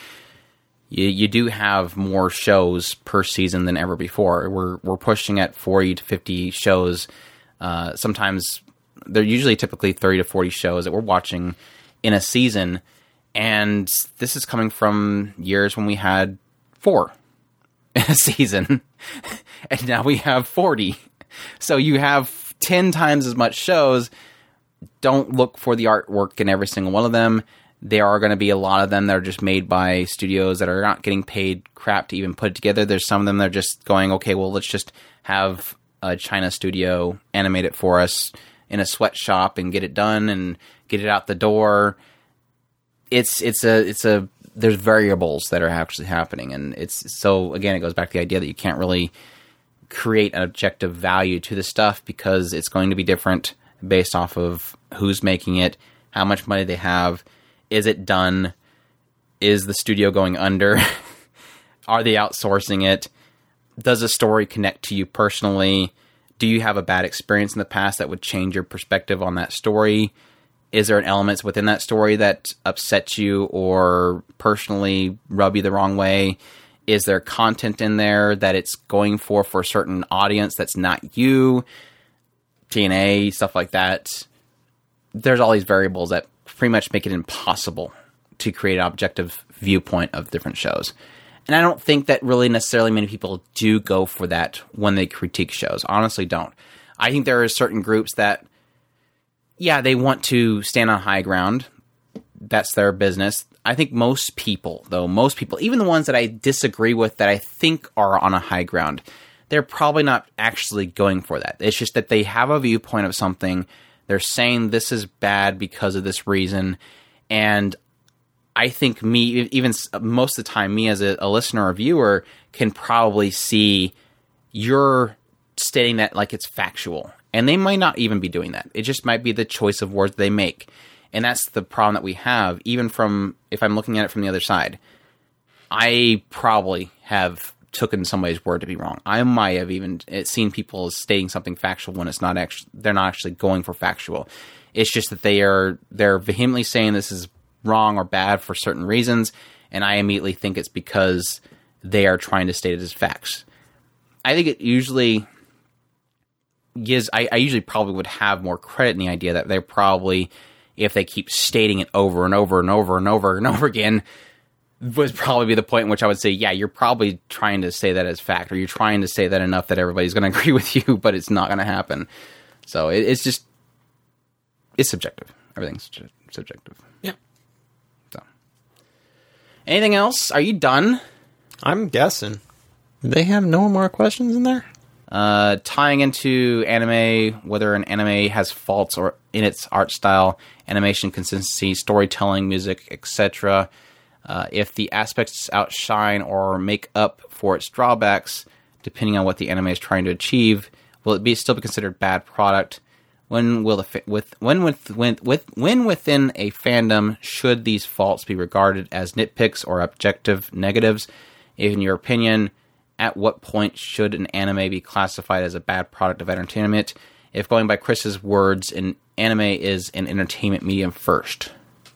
you do have more shows per season than ever before. We're pushing at 40 to 50 shows. Sometimes they're typically 30 to 40 shows that we're watching in a season. And this is coming from years when we had 4 in a season. And now we have 40. So you have 10 times as much shows. Don't look for the artwork in every single one of them. There are going to be a lot of them that are just made by studios that are not getting paid crap to even put it together. There's some of them that are just going, okay, well, let's just have a China studio animate it for us in a sweatshop and get it done and get it out the door. There's variables that are actually happening. And so again, it goes back to the idea that you can't really create an objective value to the stuff because it's going to be different based off of who's making it, how much money they have. Is it done? Is the studio going under? Are they outsourcing it? Does the story connect to you personally? Do you have a bad experience in the past that would change your perspective on that story? Is there an element within that story that upsets you or personally rub you the wrong way? Is there content in there that it's going for a certain audience that's not you? TNA, stuff like that. There's all these variables that pretty much make it impossible to create an objective viewpoint of different shows. And I don't think that really necessarily many people do go for that when they critique shows. Honestly, don't. I think there are certain groups that, yeah, they want to stand on high ground. That's their business. I think most people, even the ones that I disagree with that I think are on a high ground, they're probably not actually going for that. It's just that they have a viewpoint of something. They're saying this is bad because of this reason. And I think even most of the time, me as a listener or viewer can probably see you're stating that like it's factual. And they might not even be doing that. It just might be the choice of words they make. And that's the problem that we have, even from, if I'm looking at it from the other side. I probably have taken somebody's word to be wrong. I might have even seen people stating something factual when it's not actually, they're not actually going for factual. It's just that they're vehemently saying this is wrong or bad for certain reasons, and I immediately think it's because they are trying to state it as facts. I think it usually gives, I usually probably would have more credit in the idea that they're probably, if they keep stating it over and over and over and over and over again, would probably be the point in which I would say, yeah, you're probably trying to say that as fact, or you're trying to say that enough that everybody's going to agree with you, but it's not going to happen. So it's subjective. Everything's subjective. Yeah. So, anything else? Are you done? I'm guessing. They have no more questions in there? Tying into anime, whether an anime has faults or in its art style, animation consistency, storytelling, music, etc. If the aspects outshine or make up for its drawbacks, depending on what the anime is trying to achieve, will it still be considered bad product? When within a fandom should these faults be regarded as nitpicks or objective negatives? In your opinion, at what point should an anime be classified as a bad product of entertainment? If going by Chris's words, an anime is an entertainment medium first.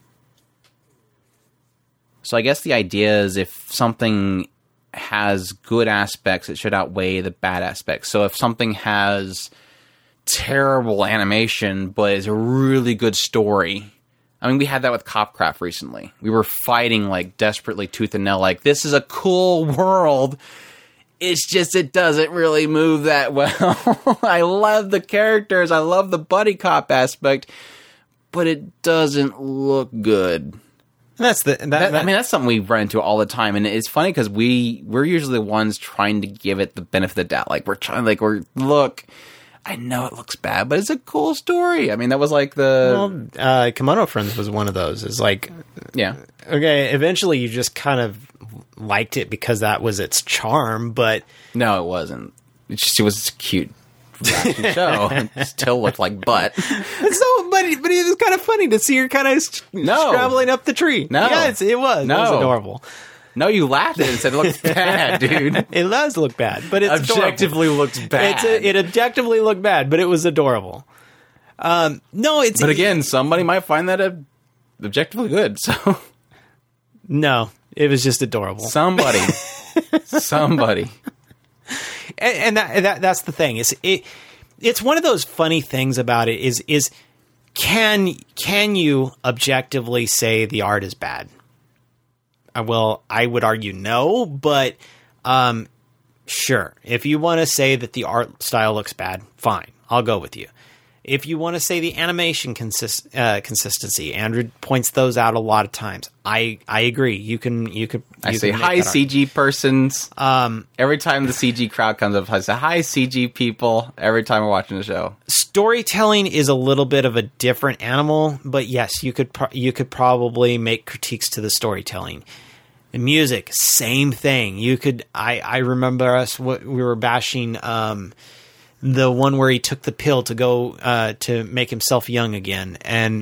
So I guess the idea is if something has good aspects, it should outweigh the bad aspects. So if something has terrible animation, but is a really good story. I mean, we had that with Copcraft recently. We were fighting like desperately tooth and nail, like, this is a cool world. It's just, it doesn't really move that well. I love the characters. I love the buddy cop aspect, but it doesn't look good. That's that's something we run into all the time, and it's funny because we're usually the ones trying to give it the benefit of the doubt. Like look, I know it looks bad, but it's a cool story. I mean, that was like Kimono Friends was one of those. It's like, yeah, okay. Eventually, you just kind of liked it because that was its charm, but no, it wasn't. It was cute. Show it still looked like butt. But it was kind of funny to see her kind of scrambling up the tree. No, yes, it was. No. It was adorable. No, you laughed at it and said it looks bad, dude. It does look bad, but it's objectively adorable. Looks bad. It objectively looked bad, but it was adorable. But again, somebody might find that objectively good. So no, it was just adorable. Somebody. And that's the thing. It's one of those funny things about it is can you objectively say the art is bad? I would argue no, but sure. If you want to say that the art style looks bad, fine. I'll go with you. If you want to say the animation consistency, Andrew points those out a lot of times. I agree. You could. I say hi, CG persons. Every time the CG crowd comes up, I say hi, CG people. Every time we're watching the show. Storytelling is a little bit of a different animal, but yes, you could probably make critiques to the storytelling. The music, same thing. You could. I remember we were bashing. The one where he took the pill to go to make himself young again, and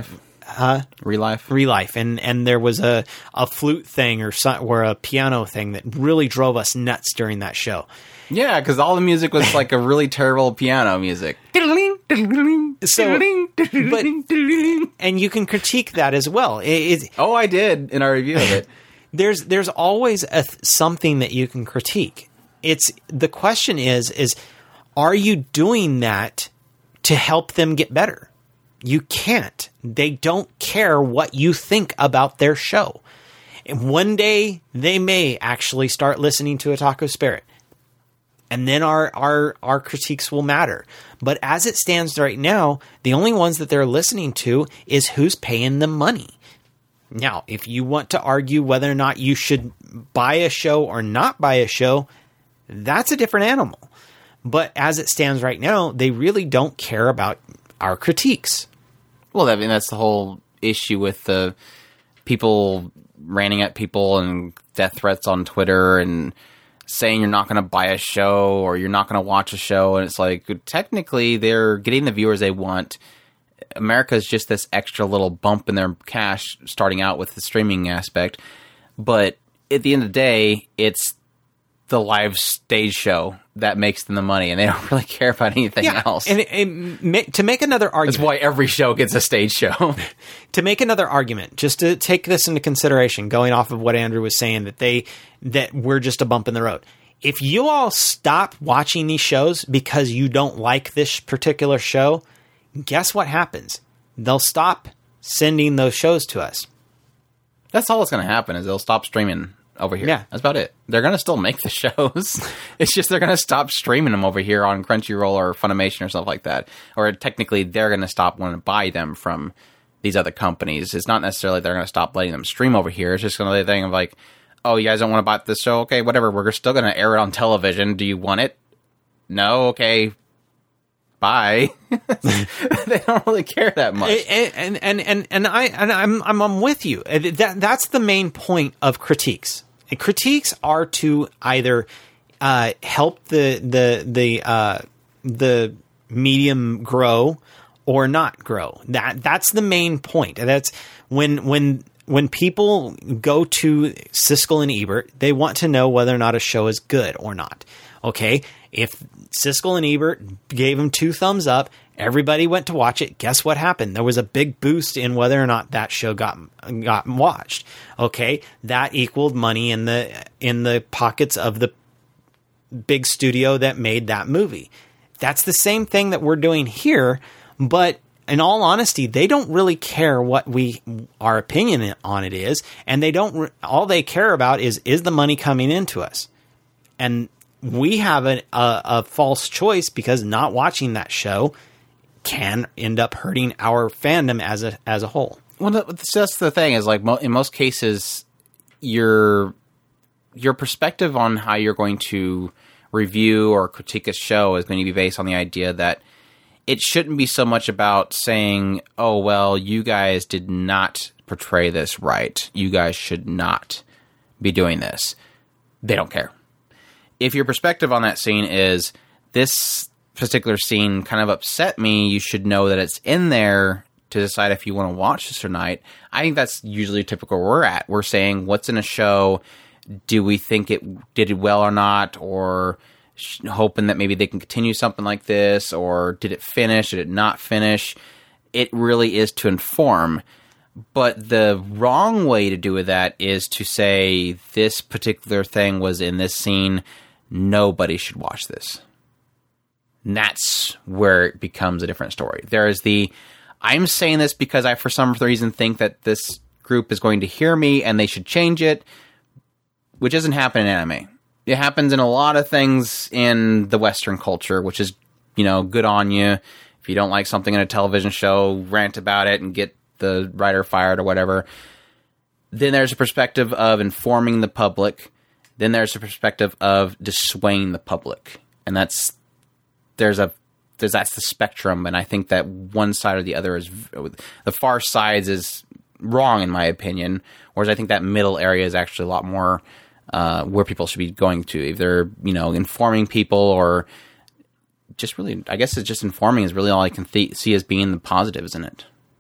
Relife, and there was a flute thing or a piano thing that really drove us nuts during that show. Yeah, because all the music was like a really terrible piano music. So, and you can critique that as well. I did in our review of it. There's always something that you can critique. The question is. Are you doing that to help them get better? You can't. They don't care what you think about their show. And one day they may actually start listening to Otaku Spirit. And then our critiques will matter. But as it stands right now, the only ones that they're listening to is who's paying them money. Now, if you want to argue whether or not you should buy a show or not buy a show, that's a different animal. But as it stands right now, they really don't care about our critiques. Well, I mean, that's the whole issue with the people ranting at people and death threats on Twitter and saying you're not going to buy a show or you're not going to watch a show. And it's like, technically, they're getting the viewers they want. America's just this extra little bump in their cash starting out with the streaming aspect. But at the end of the day, it's the live stage show that makes them the money, and they don't really care about anything else. And to make another argument... That's why every show gets a stage show. To make another argument, just to take this into consideration, going off of what Andrew was saying, that we're just a bump in the road. If you all stop watching these shows because you don't like this particular show, guess what happens? They'll stop sending those shows to us. That's all that's going to happen, is they'll stop streaming over here. Yeah. That's about it. They're going to still make the shows. It's just they're going to stop streaming them over here on Crunchyroll or Funimation or stuff like that. Or technically, they're going to stop wanting to buy them from these other companies. It's not necessarily they're going to stop letting them stream over here. It's just going to be a thing of like, oh, you guys don't want to buy this show? Okay, whatever. We're still going to air it on television. Do you want it? No? Okay. bye. They don't really care that much. I'm with you. That's the main point of critiques. And critiques are to either help the medium grow or not grow. That's the main point. That's when people go to Siskel and Ebert, they want to know whether or not a show is good or not. Okay, if Siskel and Ebert gave them 2 thumbs up, everybody went to watch it. Guess what happened? There was a big boost in whether or not that show got watched. Okay, that equaled money in the pockets of the big studio that made that movie. That's the same thing that we're doing here, but in all honesty, they don't really care what our opinion on it is, and they don't. All they care about is the money coming into us, and we have a false choice because not watching that show can end up hurting our fandom as a whole. Well, that's the thing is, like, in most cases, your perspective on how you're going to review or critique a show is going to be based on the idea that it shouldn't be so much about saying, oh, well, you guys did not portray this right. You guys should not be doing this. They don't care. If your perspective on that scene is, this particular scene kind of upset me, you should know that it's in there to decide if you want to watch this or not. I think that's usually typical where we're at. We're saying, what's in a show? Do we think it did well or not? Or hoping that maybe they can continue something like this? Or did it finish? Did it not finish? It really is to inform. But the wrong way to do with that is to say, this particular thing was in this scene. Nobody should watch this. And that's where it becomes a different story. There is I'm saying this because I, for some reason, think that this group is going to hear me and they should change it, which doesn't happen in anime. It happens in a lot of things in the Western culture, which is, good on you. If you don't like something in a television show, rant about it and get the writer fired or whatever. Then there's a perspective of informing the public. Then there's a perspective of dissuading the public. And that's the spectrum. And I think that one side or the other is, the far sides is wrong in my opinion. Whereas I think that middle area is actually a lot more where people should be going to. Either, informing people or just really, I guess it's just informing is really all I can see as being the positives in it.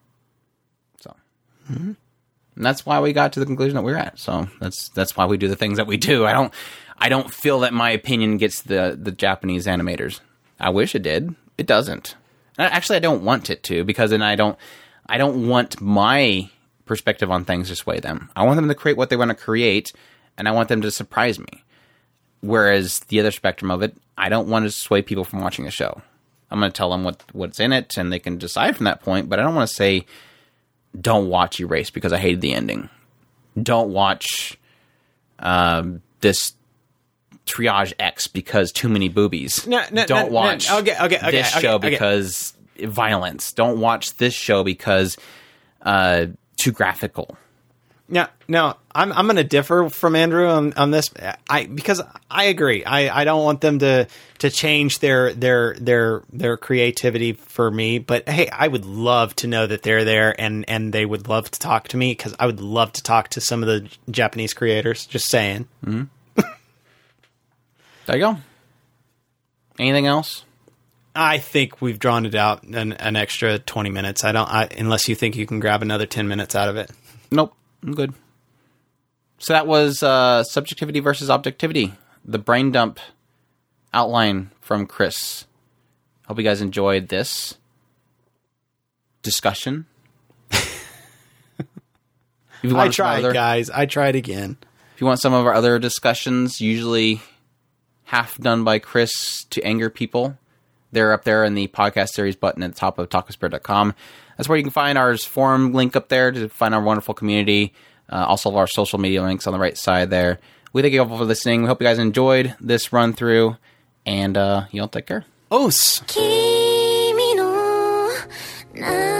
So, and that's why we got to the conclusion that we're at. So that's why we do the things that we do. I don't feel that my opinion gets the Japanese animators. I wish it did. It doesn't. Actually, I don't want it to, because then I don't want my perspective on things to sway them. I want them to create what they want to create, and I want them to surprise me. Whereas the other spectrum of it, I don't want to sway people from watching a show. I'm going to tell them what's in it, and they can decide from that point, but I don't want to say, don't watch Erased because I hated the ending. Don't watch this Triage X because too many boobies. Don't watch this show because violence. Don't watch this show because too graphical. Now, I'm going to differ from Andrew on this. Because I agree. I don't want them to change their creativity for me. But hey, I would love to know that they're there and they would love to talk to me, because I would love to talk to some of the Japanese creators. Just saying. Mm-hmm. There you go. Anything else? I think we've drawn it out an extra 20 minutes. Unless you think you can grab another 10 minutes out of it. Nope. I'm good. So that was subjectivity versus objectivity. The brain dump outline from Chris. Hope you guys enjoyed this discussion. I tried, guys. I tried again. If you want some of our other discussions, usually half done by Chris to anger people, they're up there in the podcast series button at the top of talkaspirit.com. That's where you can find our forum link up there to find our wonderful community. Also, our social media links on the right side there. We thank you all for listening. We hope you guys enjoyed this run through, and y'all take care. Os!